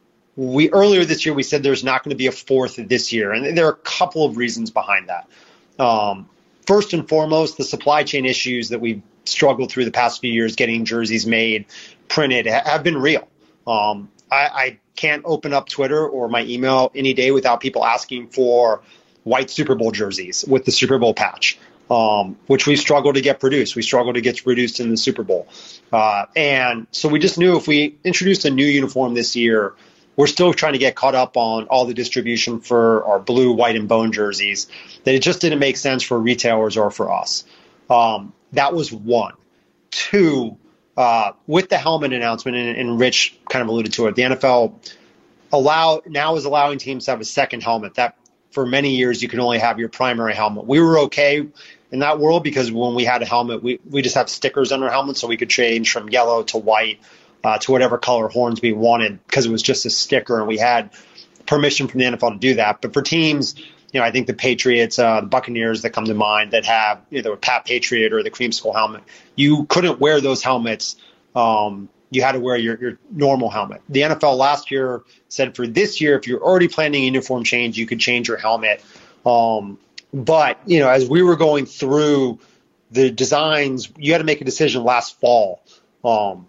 we earlier this year, we said there's not going to be a fourth this year, and there are a couple of reasons behind that. Um, first and foremost, the supply chain issues that we've struggled through the past few years getting jerseys made, printed, ha- have been real. Um, I, I can't open up Twitter or my email any day without people asking for white Super Bowl jerseys with the Super Bowl patch, um, which we struggled to get produced. We struggled to get produced in the Super Bowl. Uh, and so we just knew if we introduced a new uniform this year, we're still trying to get caught up on all the distribution for our blue, white, and bone jerseys, that it just didn't make sense for retailers or for us. Um, that was one. Two, uh, with the helmet announcement, and, and Rich kind of alluded to it, the N F L allow now is allowing teams to have a second helmet. That for many years you can only have your primary helmet. We were okay in that world because when we had a helmet, we, we just have stickers on our helmet, so we could change from yellow to white uh, to whatever color horns we wanted because it was just a sticker, and we had permission from the N F L to do that. But for teams, you know, I think the Patriots, uh, the Buccaneers that come to mind that have either a Pat Patriot or the Creamsicle helmet, you couldn't wear those helmets. Um, you had to wear your, your normal helmet. The N F L last year said for this year, if you're already planning a uniform change, you could change your helmet. Um, but, you know, as we were going through the designs, you had to make a decision last fall um,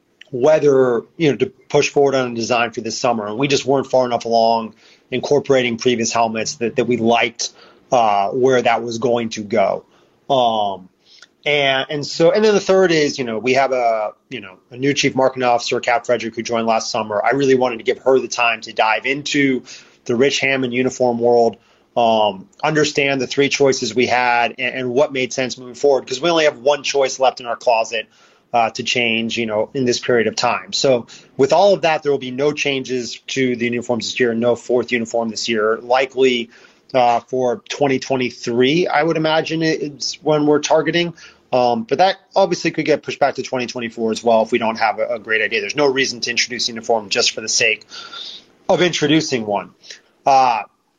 whether, you know, to push forward on a design for this summer. And we just weren't far enough along incorporating previous helmets that, that we liked uh, where that was going to go. Um, and and so and then the third is, you know, we have a, you know, a new chief marketing officer, Kat Frederick, who joined last summer. I really wanted to give her the time to dive into the Rich Hammond uniform world, um, understand the three choices we had and, and what made sense moving forward, because we only have one choice left in our closet Uh, to change, you know, in this period of time. So with all of that, there will be no changes to the uniforms this year, no fourth uniform this year. Likely uh, for twenty twenty-three, I would imagine it's when we're targeting. Um, but that obviously could get pushed back to twenty twenty-four as well if we don't have a, a great idea. There's no reason to introduce a uniform just for the sake of introducing one. Uh,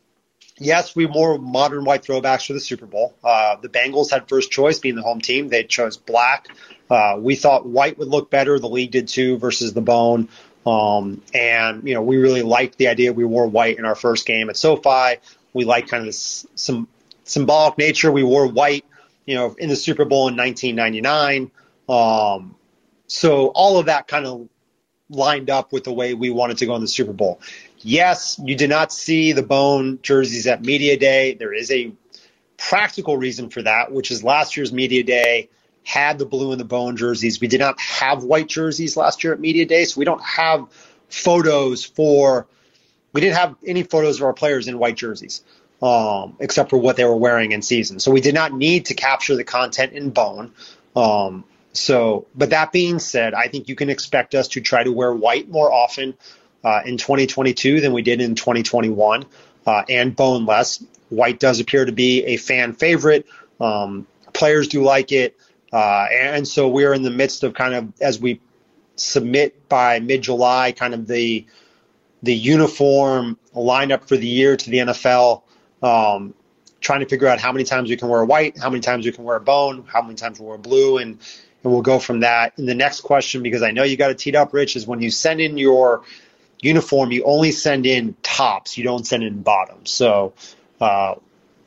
yes, we wore modern white throwbacks for the Super Bowl. Uh, the Bengals had first choice, being the home team. They chose black. Uh, we thought white would look better. The league did too versus the bone. Um, and, you know, we really liked the idea. We wore white in our first game at SoFi. We liked kind of this some symbolic nature. We wore white, you know, in the Super Bowl in nineteen ninety-nine. Um, so all of that kind of lined up with the way we wanted to go in the Super Bowl. Yes, you did not see the bone jerseys at Media Day. There is a practical reason for that, which is last year's Media Day had the blue and the bone jerseys. We did not have white jerseys last year at Media Day, so we don't have photos for – we didn't have any photos of our players in white jerseys um, except for what they were wearing in season. So we did not need to capture the content in bone. Um, so, but that being said, I think you can expect us to try to wear white more often uh, in twenty twenty-two than we did in twenty twenty-one, uh, and bone less. White does appear to be a fan favorite. Um, players do like it. Uh, and so we're in the midst of kind of, as we submit by mid-July, kind of the the uniform lineup for the year to the N F L, um, trying to figure out how many times we can wear white, how many times we can wear bone, how many times we'll wear blue, and, and we'll go from that. And the next question, because I know you got it teed up, Rich, is when you send in your uniform, you only send in tops. You don't send in bottoms. So uh,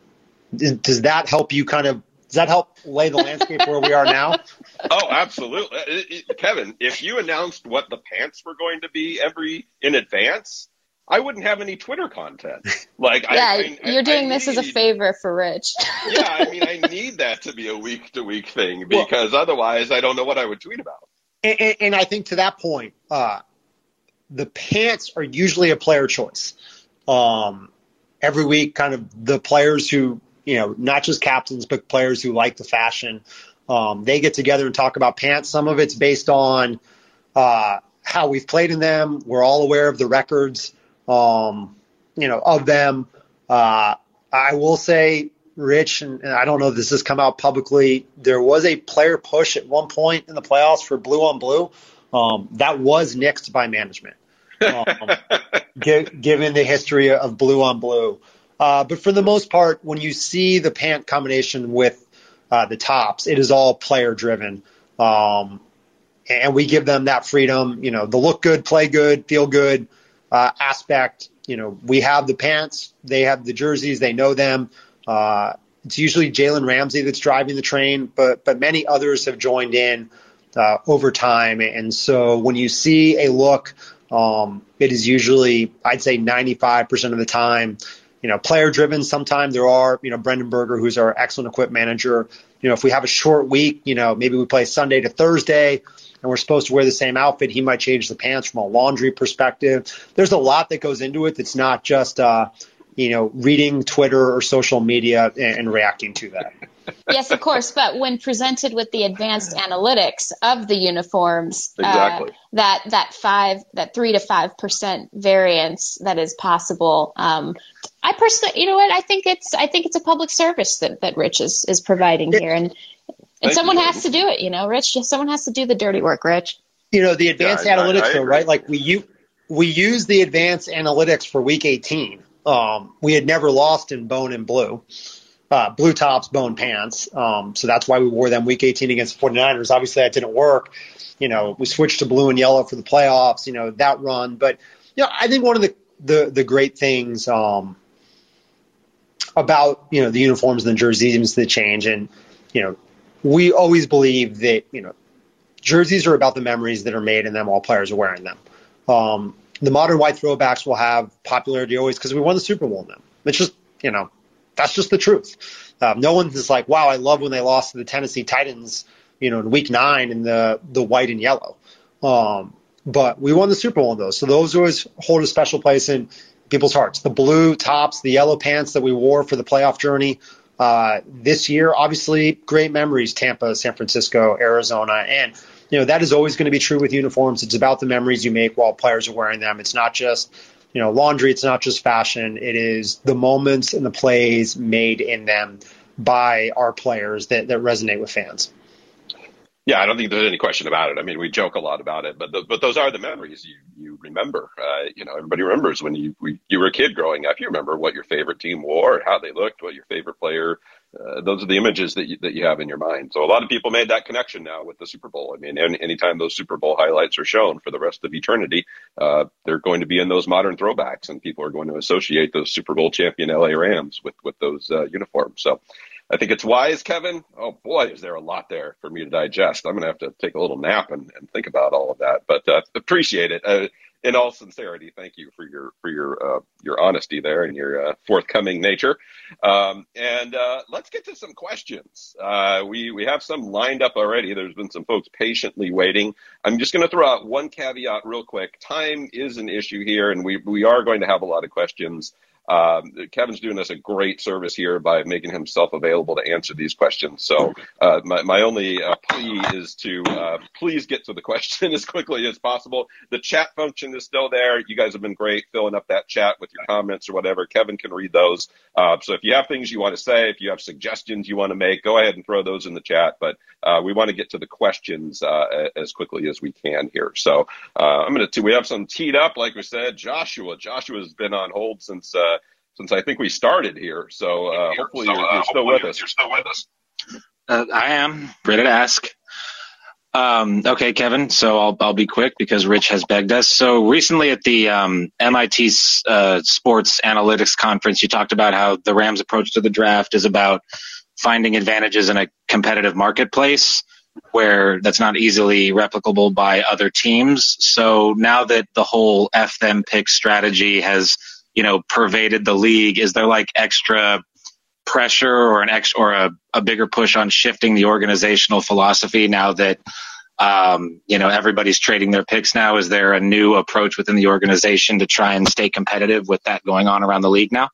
does that help you kind of Does that help lay the landscape where we are now? Oh, absolutely. It, it, Kevin, if you announced what the pants were going to be every in advance, I wouldn't have any Twitter content. Like, yeah, I, I, you're doing I this need, as a favor for Rich. yeah, I mean, I need that to be a week to week thing because well, otherwise I don't know what I would tweet about. And, and, and I think to that point, uh, the pants are usually a player choice. Um, every week, kind of the players who, you know, not just captains, but players who like the fashion, um, they get together and talk about pants. Some of it's based on uh, how we've played in them. We're all aware of the records, um, you know, of them. Uh, I will say, Rich, and, and I don't know if this has come out publicly, there was a player push at one point in the playoffs for blue on blue. Um, that was nixed by management, um, g- given the history of blue on blue. Uh, but for the most part, when you see the pant combination with uh, the tops, it is all player driven. Um, and we give them that freedom, you know, the look good, play good, feel good uh, aspect. You know, we have the pants, they have the jerseys, they know them. Uh, it's usually Jalen Ramsey that's driving the train, but but many others have joined in uh, over time. And so when you see a look, um, it is usually, I'd say ninety-five percent of the time, you know, player driven. Sometimes there are, you know, Brendan Berger, who's our excellent equip manager. You know, if we have a short week, you know, maybe we play Sunday to Thursday and we're supposed to wear the same outfit, he might change the pants from a laundry perspective. There's a lot that goes into it. That's not just, uh, you know, reading Twitter or social media and, and reacting to that. Yes, of course. But when presented with the advanced analytics of the uniforms, exactly. uh, that that five, that three to five percent variance that is possible, um, I personally, you know what, I think it's, I think it's a public service that, that Rich is, is providing here, and and someone you. has to do it. You know, Rich, someone has to do the dirty work, Rich. You know, the advanced yeah, analytics, I, I though, right? Like we u- we use the advanced analytics for week eighteen. Um, we had never lost in bone and blue, uh, blue tops, bone pants. Um, so that's why we wore them week eighteen against the 49ers. Obviously that didn't work. You know, we switched to blue and yellow for the playoffs, you know, that run. But, you know, I think one of the, the, the great things, um, about, you know, the uniforms and the jerseys, the change. And, you know, we always believe that, you know, jerseys are about the memories that are made in them while players are wearing them. Um, The modern white throwbacks will have popularity always because we won the Super Bowl in them. It's just, you know, that's just the truth. Um, no one's just like, wow, I love when they lost to the Tennessee Titans, you know, in week nine in the, the white and yellow. Um, but we won the Super Bowl in those. So those always hold a special place in people's hearts. The blue tops, the yellow pants that we wore for the playoff journey uh, this year, obviously great memories, Tampa, San Francisco, Arizona, and you know, that is always going to be true with uniforms. It's about the memories you make while players are wearing them. It's not just, you know, laundry. It's not just fashion. It is the moments and the plays made in them by our players that, that resonate with fans. Yeah, I don't think there's any question about it. I mean, we joke a lot about it, but the, but those are the memories you you remember. Uh, you know, everybody remembers when you we, you were a kid growing up. You remember what your favorite team wore, how they looked, what your favorite player. Uh, those are the images that you, that you have in your mind. So a lot of people made that connection now with the Super Bowl. I mean, any, anytime those Super Bowl highlights are shown for the rest of eternity, uh, they're going to be in those modern throwbacks, and people are going to associate those Super Bowl champion L A Rams with with those uh, uniforms. So I think it's wise, Kevin. Oh, boy, is there a lot there for me to digest. I'm going to have to take a little nap and, and think about all of that, but uh, appreciate it. Uh, in all sincerity, thank you for your for your uh, your honesty there and your uh, forthcoming nature. Um, and uh, let's get to some questions. Uh, we, we have some lined up already. There's been some folks patiently waiting. I'm just going to throw out one caveat real quick. Time is an issue here, and we, we are going to have a lot of questions. Um, Kevin's doing us a great service here by making himself available to answer these questions. So uh, my, my only uh, plea is to uh, please get to the question as quickly as possible. The chat function is still there. You guys have been great filling up that chat with your comments or whatever. Kevin can read those. Uh, so if you have things you want to say, if you have suggestions you want to make, go ahead and throw those in the chat. But uh, we want to get to the questions uh, as quickly as we can here. So uh, I'm going to, we have some teed up, like we said. Joshua, Joshua's been on hold since uh, since I think we started here. So uh, hopefully, so, you're, you're, uh, still hopefully you're still with us. Uh, I am ready to ask. Um, okay, Kevin. So I'll I'll be quick because Rich has begged us. So recently at the um, M I T uh, Sports Analytics Conference, you talked about how the Rams' approach to the draft is about finding advantages in a competitive marketplace. where that's not easily replicable by other teams. So now that the whole F them pick strategy has, you know, pervaded the league, is there like extra pressure or an ex or a, a bigger push on shifting the organizational philosophy now that, um, you know, everybody's trading their picks now? Is there a new approach within the organization to try and stay competitive with that going on around the league now?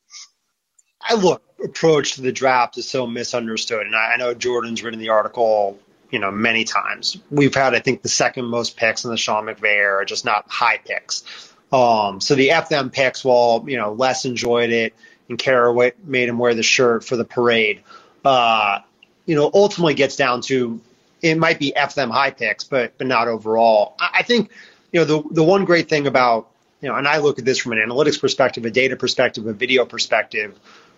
I look, approach to the draft is so misunderstood. And I, I know Jordan's written the article, you know, many times. We've had, I think, the second most picks in the Sean McVay era, just not high picks. Um, so the F them picks, while, you know, Les enjoyed it and Kara made him wear the shirt for the parade, uh, you know, ultimately gets down to it might be F them high picks, but but not overall. I, I think, you know, the the one great thing about, you know, and I look at this from an analytics perspective, a data perspective, a video perspective,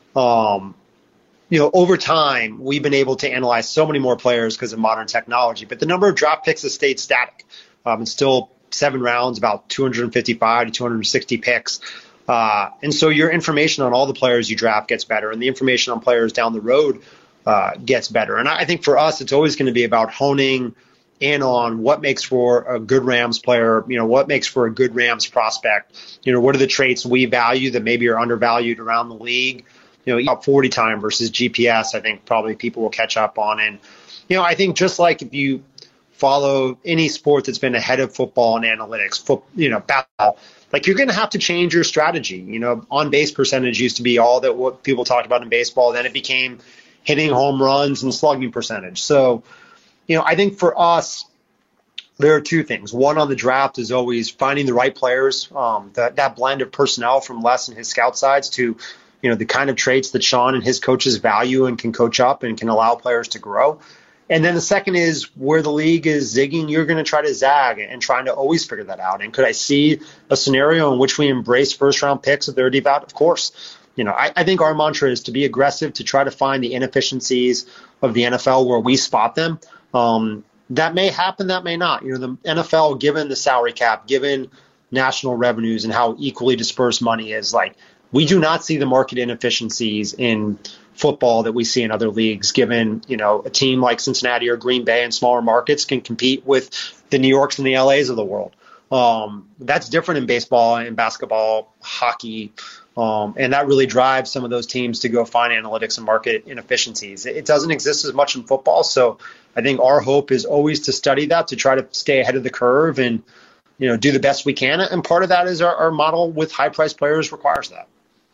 um, you know, over time, we've been able to analyze so many more players because of modern technology, but the number of draft picks has stayed static. Um, it's still seven rounds, about two hundred fifty-five to two hundred sixty picks. Uh, and so your information on all the players you draft gets better, and the information on players down the road uh, gets better. And I think for us, it's always going to be about honing in on what makes for a good Rams player, you know, what makes for a good Rams prospect. You know, what are the traits we value that maybe are undervalued around the league? You know, forty time versus G P S, I think probably people will catch up on. And, you know, I think just like if you follow any sport that's been ahead of football and analytics, foot, you know, basketball, like you're going to have to change your strategy. You know, on base percentage used to be all that what people talked about in baseball. Then it became hitting home runs and slugging percentage. So, you know, I think for us, there are two things. One on the draft is always finding the right players, um, that, that blend of personnel from Les and his scout sides to, you know, the kind of traits that Sean and his coaches value and can coach up and can allow players to grow. And then the second is where the league is zigging, you're going to try to zag and trying to always figure that out. And could I see a scenario in which we embrace first-round picks if they're deep out? Of course. You know, I, I think our mantra is to be aggressive, to try to find the inefficiencies of the N F L where we spot them. Um, that may happen, that may not. You know, the N F L, given the salary cap, given national revenues and how equally dispersed money is, like, we do not see the market inefficiencies in football that we see in other leagues, given, you know, a team like Cincinnati or Green Bay in smaller markets can compete with the New Yorks and the L As of the world. Um, that's different in baseball and basketball, hockey, um, and that really drives some of those teams to go find analytics and market inefficiencies. It doesn't exist as much in football, so I think our hope is always to study that, to try to stay ahead of the curve and, you know, do the best we can. And part of that is our, our model with high-priced players requires that.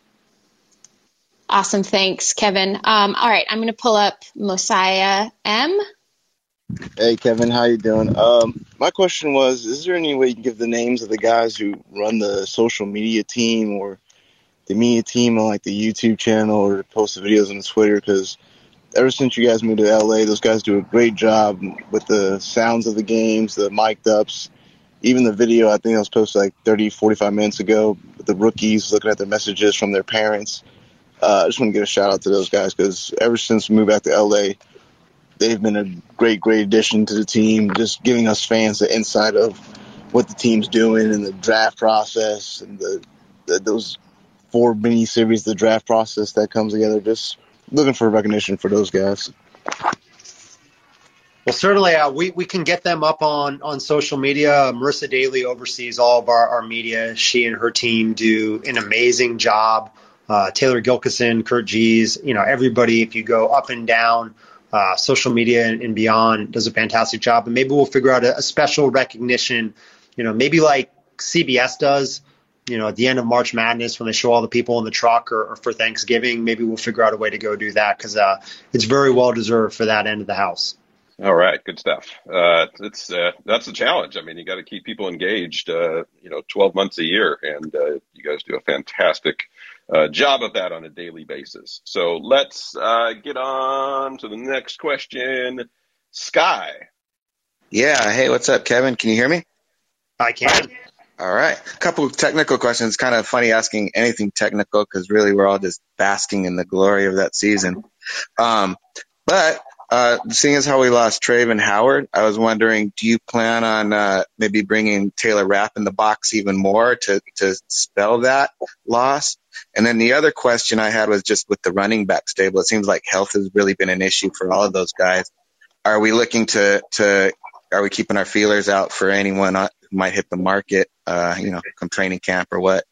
Awesome. Thanks, Kevin. Um, all right. I'm going to pull up Mosiah M. Hey, Kevin. How you doing? Um, my question was, is there any way you can give the names of the guys who run the social media team or the media team on, like, the YouTube channel or post the videos on the Twitter? Because ever since you guys moved to L A, those guys do a great job with the sounds of the games, the mic'd ups, even the video. I think that was posted like thirty, forty-five minutes ago with the rookies looking at their messages from their parents. Uh, I just want to give a shout-out to those guys because ever since we moved back to L A, they've been a great, great addition to the team, just giving us fans the insight of what the team's doing and the draft process and the, the those four mini-series, the draft process that comes together. Just looking for recognition for those guys. Well, certainly uh, we, we can get them up on, on social media. Marissa Daly oversees all of our, our media. She and her team do an amazing job. Uh, Taylor Gilkison, Kurt Gies, you know, everybody, if you go up and down uh, social media and, and beyond, does a fantastic job. And maybe we'll figure out a, a special recognition, you know, maybe like C B S does, you know, at the end of March Madness when they show all the people in the truck or, or for Thanksgiving. Maybe we'll figure out a way to go do that because uh, it's very well deserved for that end of the house. All right, good stuff. Uh, it's uh, that's the challenge. I mean, you got to keep people engaged, uh, you know, twelve months a year, and uh, you guys do a fantastic uh, job of that on a daily basis. So let's uh, get on to the next question. Sky. Yeah. Hey, what's up, Kevin? Can you hear me? I can. All right. A couple of technical questions. Kind of funny asking anything technical because really we're all just basking in the glory of that season. Um, but Uh, seeing as how we lost Traven Howard, I was wondering, do you plan on uh, maybe bringing Taylor Rapp in the box even more to, to spell that loss? And then the other question I had was just with the running back stable. It seems like health has really been an issue for all of those guys. are we looking to, to, are we keeping our feelers out for anyone who might hit the market, uh, you know, come training camp or what?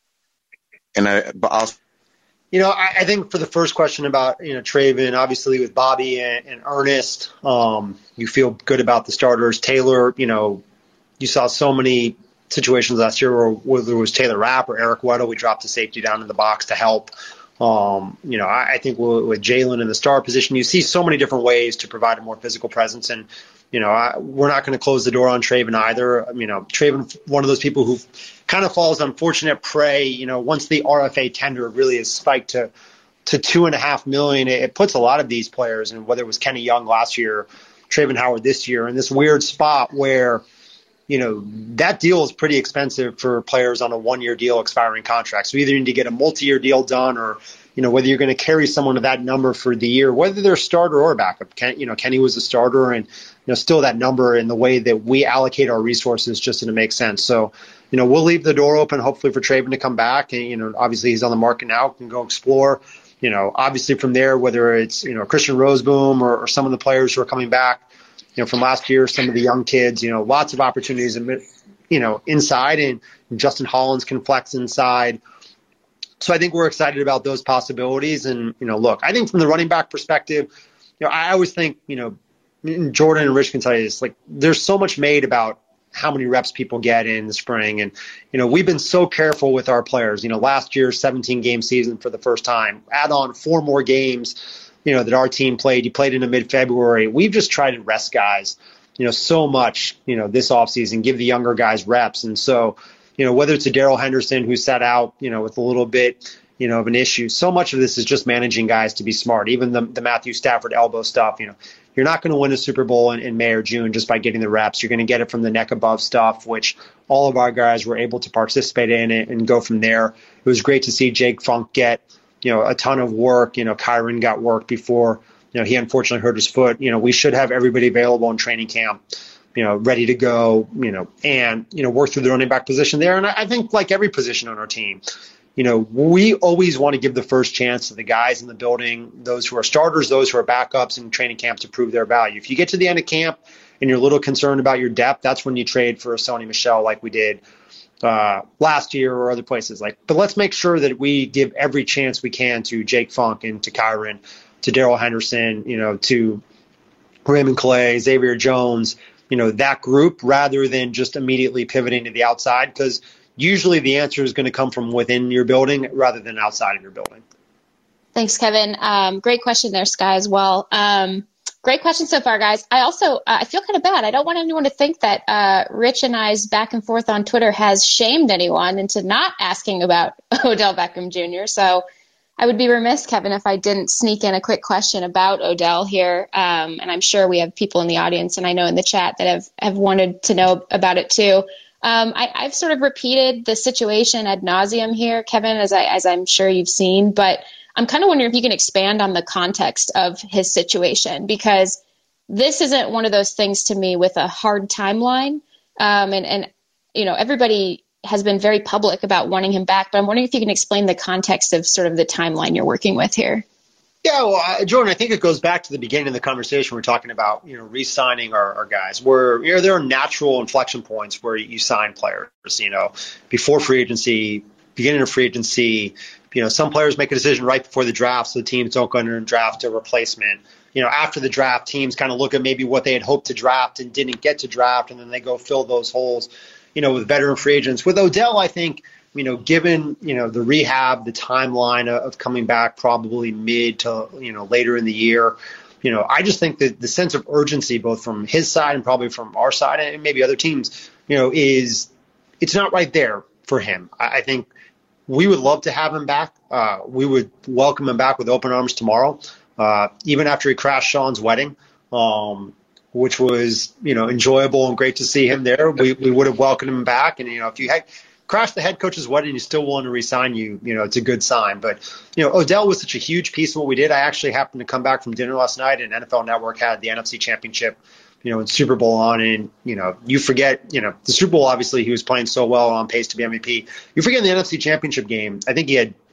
And I, but also, You know, I, I think for the first question about, you know, Traven, obviously with Bobby and, and Ernest, um, you feel good about the starters. Taylor, you know, you saw so many situations last year where whether it was Taylor Rapp or Eric Weddle, we dropped the safety down in the box to help. Um, you know, I, I think with, with Jalen in the star position, you see so many different ways to provide a more physical presence. And, you know, I, we're not going to close the door on Traven either. You know, Traven, one of those people who kind of falls unfortunate prey. You know, once the R F A tender really is spiked to to two and a half million, it, it puts a lot of these players, and whether it was Kenny Young last year, Traven Howard this year, in this weird spot where, you know, that deal is pretty expensive for players on a one-year deal expiring contract. So either you need to get a multi-year deal done, or, you know, whether you're going to carry someone to that number for the year, whether they're a starter or a backup. Ken, you know, Kenny was a starter, and, you know, still that number in the way that we allocate our resources just didn't make sense. So, you know, we'll leave the door open, hopefully, for Traven to come back. And, you know, obviously he's on the market now, can go explore. You know, obviously from there, whether it's, you know, Christian Roseboom or, or some of the players who are coming back, you know, from last year, some of the young kids, you know, lots of opportunities, you know, inside, and Justin Hollins can flex inside. So I think we're excited about those possibilities. And, you know, look, I think from the running back perspective, you know, I always think, you know, Jordan and Rich can tell you this, like, there's so much made about how many reps people get in the spring. And, you know, we've been so careful with our players. You know, last year, seventeen game season for the first time, add on four more games, you know, that our team played. You played into mid-February. We've just tried to rest guys, you know, so much, you know, this offseason, give the younger guys reps. And so, you know, whether it's a Darrell Henderson who sat out, you know, with a little bit, you know, of an issue, so much of this is just managing guys to be smart. Even the, the Matthew Stafford elbow stuff, you know, you're not going to win a Super Bowl in, in May or June just by getting the reps. You're going to get it from the neck above stuff, which all of our guys were able to participate in it and go from there. It was great to see Jake Funk get, you know, a ton of work. You know, Kyron got work before, you know, he unfortunately hurt his foot. You know, we should have everybody available in training camp, you know, ready to go, you know, and, you know, work through the running back position there. And I, I think like every position on our team, you know, we always want to give the first chance to the guys in the building, those who are starters, those who are backups in training camp, to prove their value. If you get to the end of camp and you're a little concerned about your depth, that's when you trade for a Sony Michel like we did uh, last year or other places. Like, but let's make sure that we give every chance we can to Jake Funk and to Kyron, to Darrell Henderson, you know, to Raymond Calais, Xavier Jones, you know, that group, rather than just immediately pivoting to the outside, because usually the answer is going to come from within your building rather than outside of your building. Thanks, Kevin. Um, great question there, Sky, as well. Um, great question so far, guys. I also, uh, I feel kind of bad. I don't want anyone to think that uh, Rich and I's back and forth on Twitter has shamed anyone into not asking about Odell Beckham Junior So I would be remiss, Kevin, if I didn't sneak in a quick question about Odell here. Um, and I'm sure we have people in the audience, and I know in the chat, that have, have wanted to know about it too. Um, I, I've sort of repeated the situation ad nauseum here, Kevin, as I, as I'm sure you've seen, but I'm kind of wondering if you can expand on the context of his situation, because this isn't one of those things to me with a hard timeline. Um, and, and, you know, everybody has been very public about wanting him back, but I'm wondering if you can explain the context of sort of the timeline you're working with here. Yeah, well, uh, Jordan, I think it goes back to the beginning of the conversation. We're talking about, you know, re-signing our, our guys. Where, you know, there are natural inflection points where you sign players, you know, before free agency, beginning of free agency. You know, some players make a decision right before the draft, so the teams don't go under and draft a replacement. You know, after the draft, teams kind of look at maybe what they had hoped to draft and didn't get to draft, and then they go fill those holes, you know, with veteran free agents. With Odell, I think, you know, given, you know, the rehab, the timeline of coming back probably mid to, you know, later in the year, you know, I just think that the sense of urgency, both from his side and probably from our side and maybe other teams, you know, is it's not right there for him. I, I think we would love to have him back. Uh, we would welcome him back with open arms tomorrow, uh, even after he crashed Sean's wedding, um, which was, you know, enjoyable and great to see him there. We, we would have welcomed him back. And, you know, if you had crashed the head coach's wedding, he's still willing to re-sign you, you know, it's a good sign. But, you know, Odell was such a huge piece of what we did. I actually happened to come back from dinner last night, and N F L Network had the N F C Championship, you know, and Super Bowl on. And, you know, you forget, you know, the Super Bowl, obviously he was playing so well, on pace to be M V P. You forget in the N F C Championship game, I think he had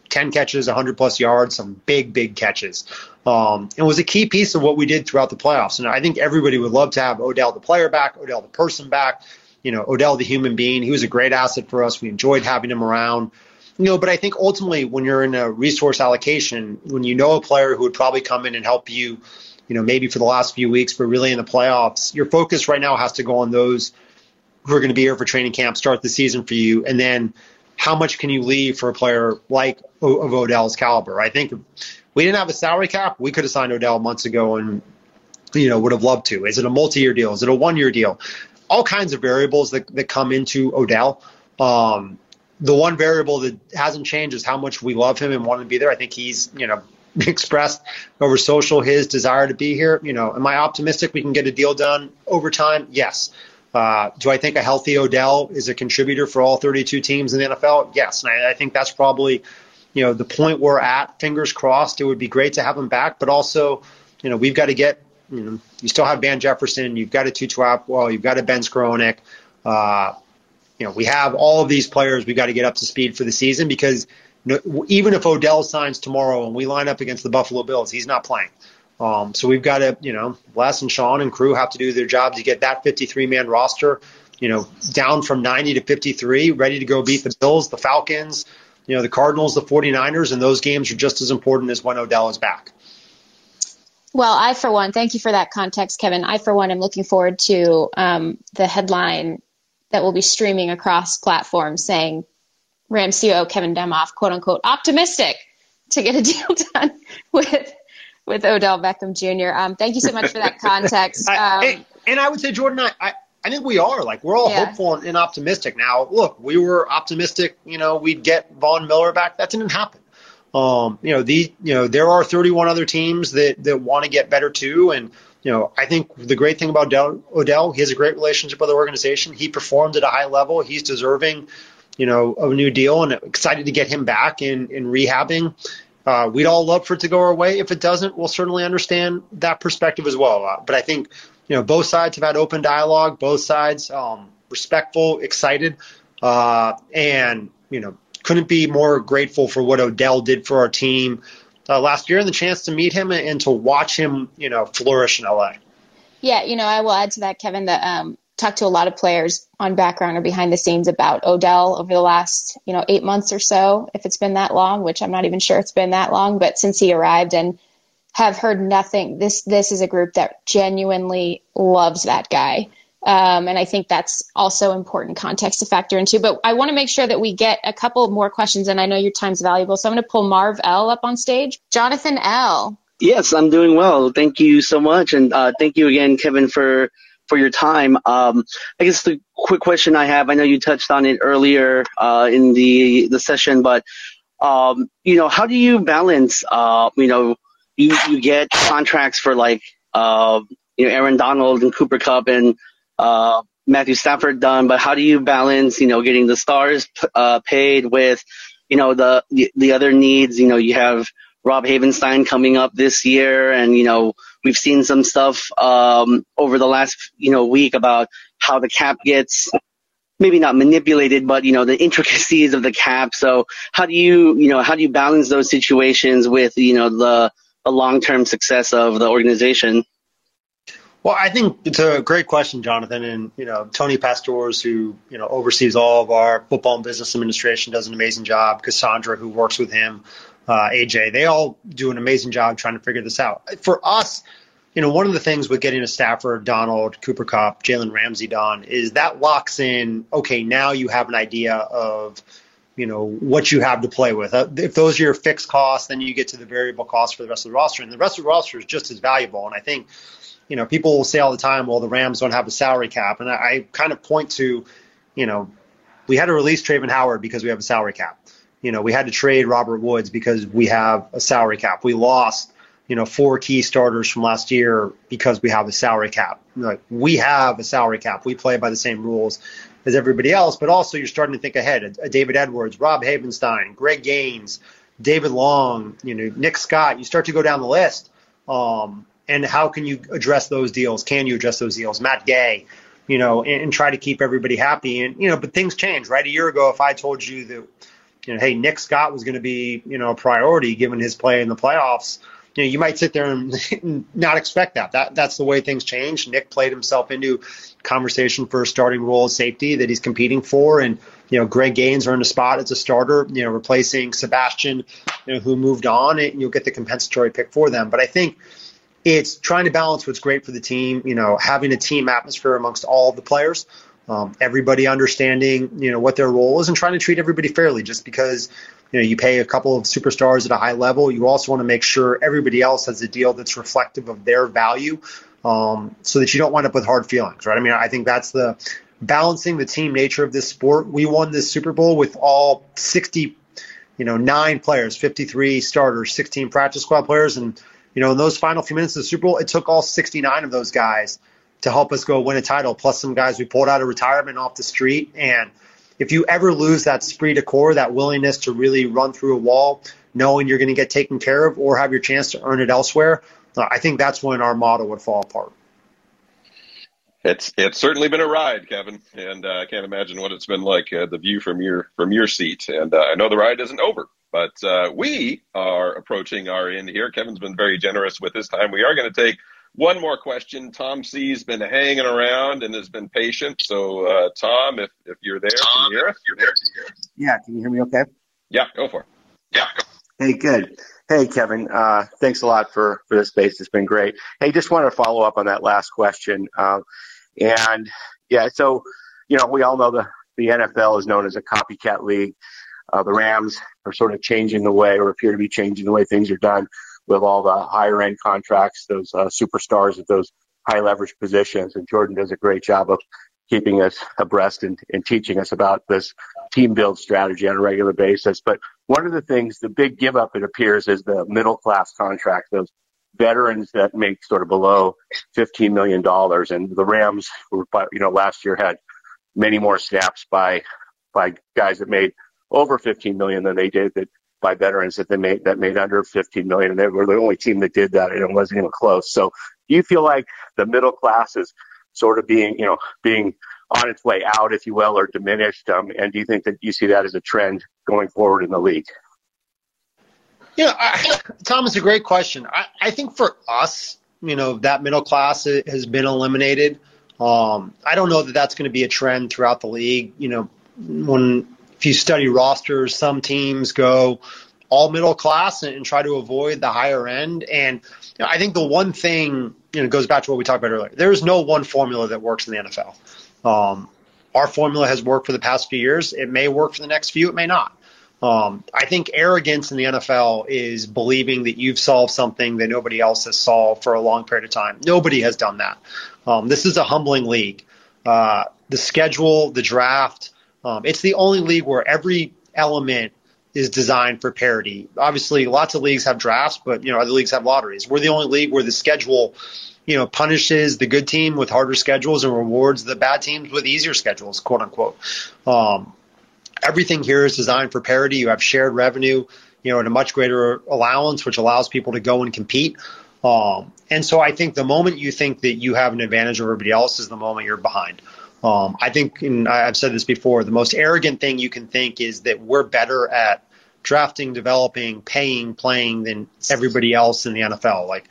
ten catches, one hundred plus yards, some big, big catches. Um, and was a key piece of what we did throughout the playoffs. And I think everybody would love to have Odell the player back, Odell the person back, you know, Odell the human being. He was a great asset for us. We enjoyed having him around. You know, but I think ultimately when you're in a resource allocation, when you know a player who would probably come in and help you, you know, maybe for the last few weeks, but really in the playoffs, your focus right now has to go on those who are going to be here for training camp, start the season for you, and then how much can you leave for a player like o- of Odell's caliber? I think if we didn't have a salary cap, we could have signed Odell months ago and, you know, would have loved to. Is it a multi-year deal? Is it a one-year deal? All kinds of variables that, that come into Odell. Um, the one variable that hasn't changed is how much we love him and want to be there. I think he's, you know, expressed over social his desire to be here. You know, am I optimistic we can get a deal done over time? Yes. Uh, do I think a healthy Odell is a contributor for all thirty-two teams in the N F L? Yes. And I, I think that's probably, you know, the point we're at. Fingers crossed. It would be great to have him back, but also, you know, we've got to get, you know, you still have Van Jefferson, you've got a Tutu Atwell, you've got a Ben Skowronek. Uh, you know, we have all of these players we've got to get up to speed for the season because you know, even if Odell signs tomorrow and we line up against the Buffalo Bills, he's not playing. Um, so we've got to, you know, Les and Sean and crew have to do their job to get that fifty-three man roster, you know, down from ninety to fifty-three, ready to go beat the Bills, the Falcons, you know, the Cardinals, the forty-niners, and those games are just as important as when Odell is back. Well, I, for one, thank you for that context, Kevin. I, for one, am looking forward to um, the headline that will be streaming across platforms saying Rams C E O Kevin Demoff, quote unquote, optimistic to get a deal done with with Odell Beckham Junior Um, thank you so much for that context. Um, I, and, and I would say, Jordan, I, I, I think we are. Like, we're all yeah. hopeful and, and optimistic. Now, look, we were optimistic, you know, we'd get Von Miller back. That didn't happen. Um, you know, the, you know, there are thirty-one other teams that, that want to get better too. And, you know, I think the great thing about Odell, Odell, he has a great relationship with the organization. He performed at a high level. He's deserving, you know, of a new deal, and excited to get him back in, in rehabbing. Uh, we'd all love for it to go our way. If it doesn't, we'll certainly understand that perspective as well. Uh, but I think, you know, both sides have had open dialogue, both sides um, respectful, excited, uh, and, you know, couldn't be more grateful for what Odell did for our team uh, last year and the chance to meet him and, and to watch him, you know, flourish in L A. Yeah, you know, I will add to that, Kevin, that um, talked to a lot of players on background or behind the scenes about Odell over the last, you know, eight months or so, if it's been that long, which I'm not even sure it's been that long, but since he arrived, and have heard nothing. This this is a group that genuinely loves that guy. Um, and I think that's also important context to factor into. But I want to make sure that we get a couple more questions, and I know your time's valuable. So I'm going to pull Marv L up on stage. Jonathan L. Yes, I'm doing well. Thank you so much. And uh, thank you again, Kevin, for for your time. Um, I guess the quick question I have, I know you touched on it earlier uh, in the the session, but, um, you know, how do you balance, uh, you know, you, you get contracts for like, uh, you know, Aaron Donald and Cooper Kupp and uh, Matthew Stafford done, but how do you balance, you know, getting the stars uh, paid with, you know, the, the, the other needs? You know, you have Rob Havenstein coming up this year, and, you know, we've seen some stuff um, over the last, you know, week about how the cap gets maybe not manipulated, but, you know, the intricacies of the cap. So how do you, you know, how do you balance those situations with, you know, the, the long-term success of the organization? Well, I think it's a great question, Jonathan. And, you know, Tony Pastors, who, you know, oversees all of our football and business administration, does an amazing job. Cassandra, who works with him, uh, A J, they all do an amazing job trying to figure this out. For us, you know, one of the things with getting a Stafford, Donald, Cooper Kupp, Jalen Ramsey done is that locks in, okay, now you have an idea of, you know, what you have to play with. Uh, if those are your fixed costs, then you get to the variable costs for the rest of the roster. And the rest of the roster is just as valuable. And I think, you know, people will say all the time, well, the Rams don't have a salary cap. And I, I kind of point to, you know, we had to release Travon Howard because we have a salary cap. You know, we had to trade Robert Woods because we have a salary cap. We lost, you know, four key starters from last year because we have a salary cap. Like, we have a salary cap. We play by the same rules as everybody else. But also you're starting to think ahead. A David Edwards, Rob Havenstein, Greg Gaines, David Long, you know, Nick Scott. You start to go down the list. Um, and how can you address those deals? Can you address those deals? Matt Gay, you know, and, and try to keep everybody happy. And, you know, but things change, right? A year ago, if I told you that, you know, hey, Nick Scott was going to be, you know, a priority given his play in the playoffs, you know, you might sit there and not expect that. That that's the way things change. Nick played himself into conversation for a starting role as safety that he's competing for, and you know, Greg Gaines earned a spot as a starter, you know, replacing Sebastian, you know, who moved on, and you'll get the compensatory pick for them. But I think it's trying to balance what's great for the team, you know, having a team atmosphere amongst all of the players, um, everybody understanding, you know, what their role is, and trying to treat everybody fairly. Just because, you know, you pay a couple of superstars at a high level, you also want to make sure everybody else has a deal that's reflective of their value, um, so that you don't wind up with hard feelings, right? I mean, I think that's the balancing the team nature of this sport. We won this Super Bowl with all sixty, you know, nine players, fifty-three starters, sixteen practice squad players. And, you know, in those final few minutes of the Super Bowl, it took all sixty-nine of those guys to help us go win a title, plus some guys we pulled out of retirement off the street. And if you ever lose that esprit de corps, that willingness to really run through a wall, knowing you're going to get taken care of or have your chance to earn it elsewhere, uh, I think that's when our model would fall apart. It's it's certainly been a ride, Kevin, and uh, I can't imagine what it's been like, uh, the view from your from your seat. And uh, I know the ride isn't over, but uh, we are approaching our end here. Kevin's been very generous with his time. We are going to take one more question. Tom C's been hanging around and has been patient. So, uh, Tom, if, if you're there, can you hear us? You're there. Yeah, can you hear me okay? Yeah, go for it. Yeah, go. Hey, good. Hey, Kevin, uh, thanks a lot for, for this space. It's been great. Hey, just wanted to follow up on that last question. Uh, and, yeah, so, you know, we all know the, the N F L is known as a copycat league. Uh, the Rams are sort of changing the way, or appear to be changing the way things are done with all the higher-end contracts, those uh, superstars at those high-leverage positions. And Jordan does a great job of keeping us abreast and, and teaching us about this team build strategy on a regular basis. But one of the things, the big give up, it appears, is the middle class contract, those veterans that make sort of below fifteen million dollars. And the Rams, were, you know, last year had many more snaps by, by guys that made over fifteen million dollars than they did that by veterans that they made, that made under fifteen million dollars. And they were the only team that did that, and it wasn't even close. So do you feel like the middle class is sort of being, you know, being on its way out, if you will, or diminished? Um, and do you think that you see that as a trend going forward in the league? Yeah, I, Tom, it's a great question. I, I think for us, you know, that middle class has been eliminated. Um, I don't know that that's going to be a trend throughout the league. You know, when if you study rosters, some teams go all middle class and, and try to avoid the higher end. And you know, I think the one thing, you know, goes back to what we talked about earlier. There is no one formula that works in the N F L. Um, our formula has worked for the past few years. It may work for the next few. It may not. Um, I think arrogance in the N F L is believing that you've solved something that nobody else has solved for a long period of time. Nobody has done that. Um, this is a humbling league. Uh, the schedule, the draft, um, it's the only league where every element is designed for parity. Obviously, lots of leagues have drafts, but you know, other leagues have lotteries. We're the only league where the schedule, you know, punishes the good team with harder schedules and rewards the bad teams with easier schedules, quote unquote. Um, everything here is designed for parity. You have shared revenue, you know, at a much greater allowance, which allows people to go and compete. Um, and so I think the moment you think that you have an advantage over everybody else is the moment you're behind. Um, I think, and I've said this before, the most arrogant thing you can think is that we're better at drafting, developing, paying, playing than everybody else in the N F L. Like,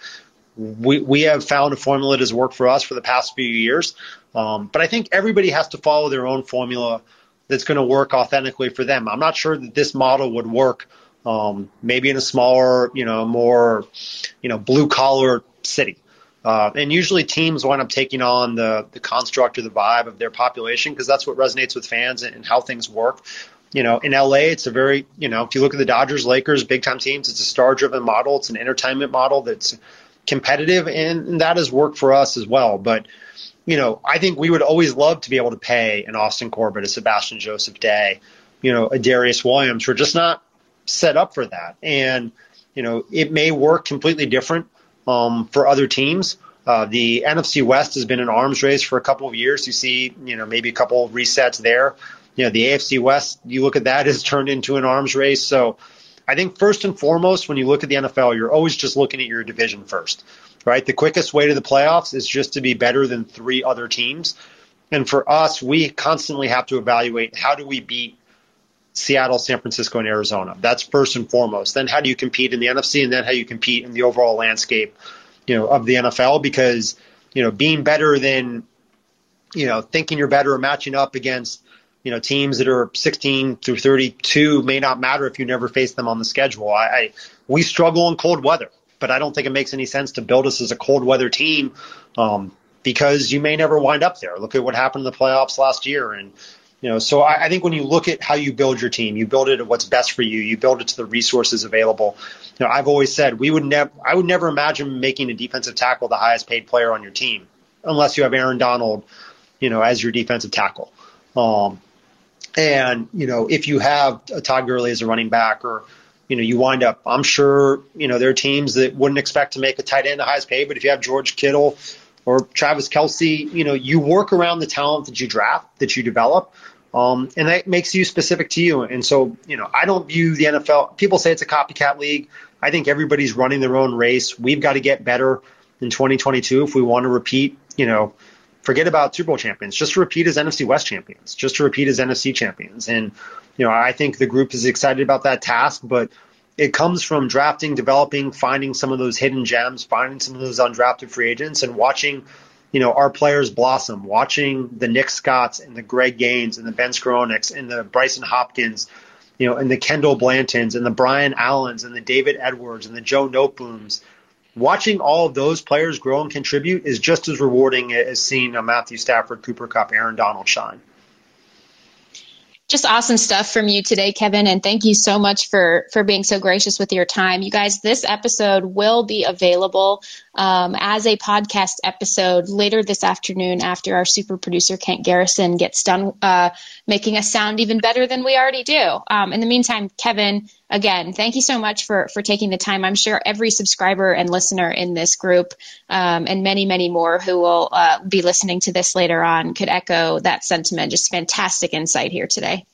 we we have found a formula that has worked for us for the past few years. Um, but I think everybody has to follow their own formula that's going to work authentically for them. I'm not sure that this model would work um, maybe in a smaller, you know, more, you know, blue collar city. Uh, and usually teams wind up taking on the, the construct or the vibe of their population because that's what resonates with fans and, and how things work. You know, in L A, it's a very, you know, if you look at the Dodgers, Lakers, big time teams, it's a star driven model. It's an entertainment model that's competitive, and, and that has worked for us as well. But, you know, I think we would always love to be able to pay an Austin Corbett, a Sebastian Joseph Day, you know, a Darius Williams. We're just not set up for that. And, you know, it may work completely different um, for other teams. Uh, the N F C West has been an arms race for a couple of years. You see, you know, maybe a couple of resets there. You know, the A F C West, you look at that, has turned into an arms race. So I think first and foremost, when you look at the N F L, you're always just looking at your division first, right? The quickest way to the playoffs is just to be better than three other teams. And for us, we constantly have to evaluate how do we beat Seattle, San Francisco, and Arizona. That's first and foremost. Then how do you compete in the N F C, and then how you compete in the overall landscape, you know, of the N F L? Because, you know, being better than, you know, thinking you're better or matching up against, you know, teams that are sixteen through thirty-two may not matter if you never face them on the schedule. I, I we struggle in cold weather, but I don't think it makes any sense to build us as a cold weather team um, because you may never wind up there. Look at what happened in the playoffs last year. And, you know, so I, I think when you look at how you build your team, you build it at what's best for you. You build it to the resources available. You know, I've always said we would never, I would never imagine making a defensive tackle the highest paid player on your team unless you have Aaron Donald, you know, as your defensive tackle. Um, and, you know, if you have a Todd Gurley as a running back, or, you know, you wind up, I'm sure, you know, there are teams that wouldn't expect to make a tight end the highest paid, but if you have George Kittle or Travis Kelce, you know, you work around the talent that you draft, that you develop, um, and that makes you specific to you. And so, you know, I don't view the N F L, people say it's a copycat league. I think everybody's running their own race. We've got to get better in twenty twenty-two if we want to repeat, you know, forget about Super Bowl champions, just to repeat as N F C West champions, just to repeat as N F C champions. And, you know, I think the group is excited about that task, but it comes from drafting, developing, finding some of those hidden gems, finding some of those undrafted free agents, and watching, you know, our players blossom, watching the Nick Scotts and the Greg Gaines and the Ben Skowroneks and the Bryson Hopkins, you know, and the Kendall Blantons and the Brian Allens and the David Edwards and the Joe Notebooms. Watching all of those players grow and contribute is just as rewarding as seeing a Matthew Stafford, Cooper Kupp, Aaron Donald shine. Just awesome stuff from you today, Kevin, and thank you so much for for being so gracious with your time. You guys, this episode will be available um, as a podcast episode later this afternoon after our super producer, Kent Garrison, gets done uh, making us sound even better than we already do. Um, in the meantime, Kevin, again, thank you so much for, for taking the time. I'm sure every subscriber and listener in this group um, and many, many more who will uh, be listening to this later on could echo that sentiment. Just fantastic insight here today.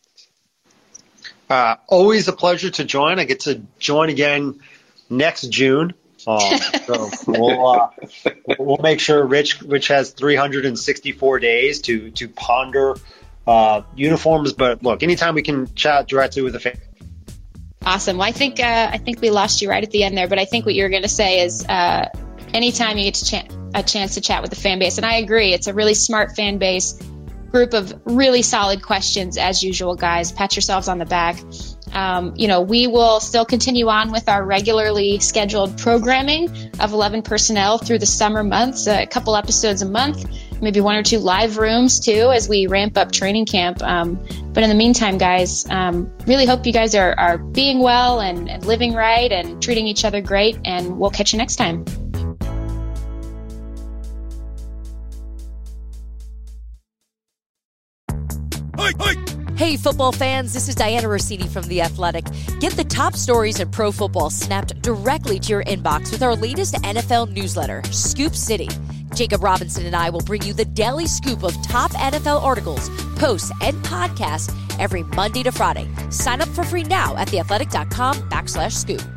Uh, always a pleasure to join. I get to join again next June. Um, so we'll, uh, we'll make sure Rich Rich has three hundred sixty-four days to to ponder uh, uniforms. But look, anytime we can chat directly with a fan. Awesome. Well, I think uh, I think we lost you right at the end there, but I think what you're going to say is uh, anytime you get to ch- a chance to chat with the fan base, and I agree, it's a really smart fan base, group of really solid questions as usual, guys. Pat yourselves on the back. Um, you know, we will still continue on with our regularly scheduled programming of eleven Personnel through the summer months, a couple episodes a month, maybe one or two live rooms too as we ramp up training camp. Um, but in the meantime, guys, um, really hope you guys are, are being well and, and living right and treating each other great, and we'll catch you next time. Hey, football fans, this is Diana Rossini from The Athletic. Get the top stories in pro football snapped directly to your inbox with our latest N F L newsletter, Scoop City. Jacob Robinson and I will bring you the daily scoop of top N F L articles, posts, and podcasts every Monday to Friday. Sign up for free now at theathletic.com backslash scoop.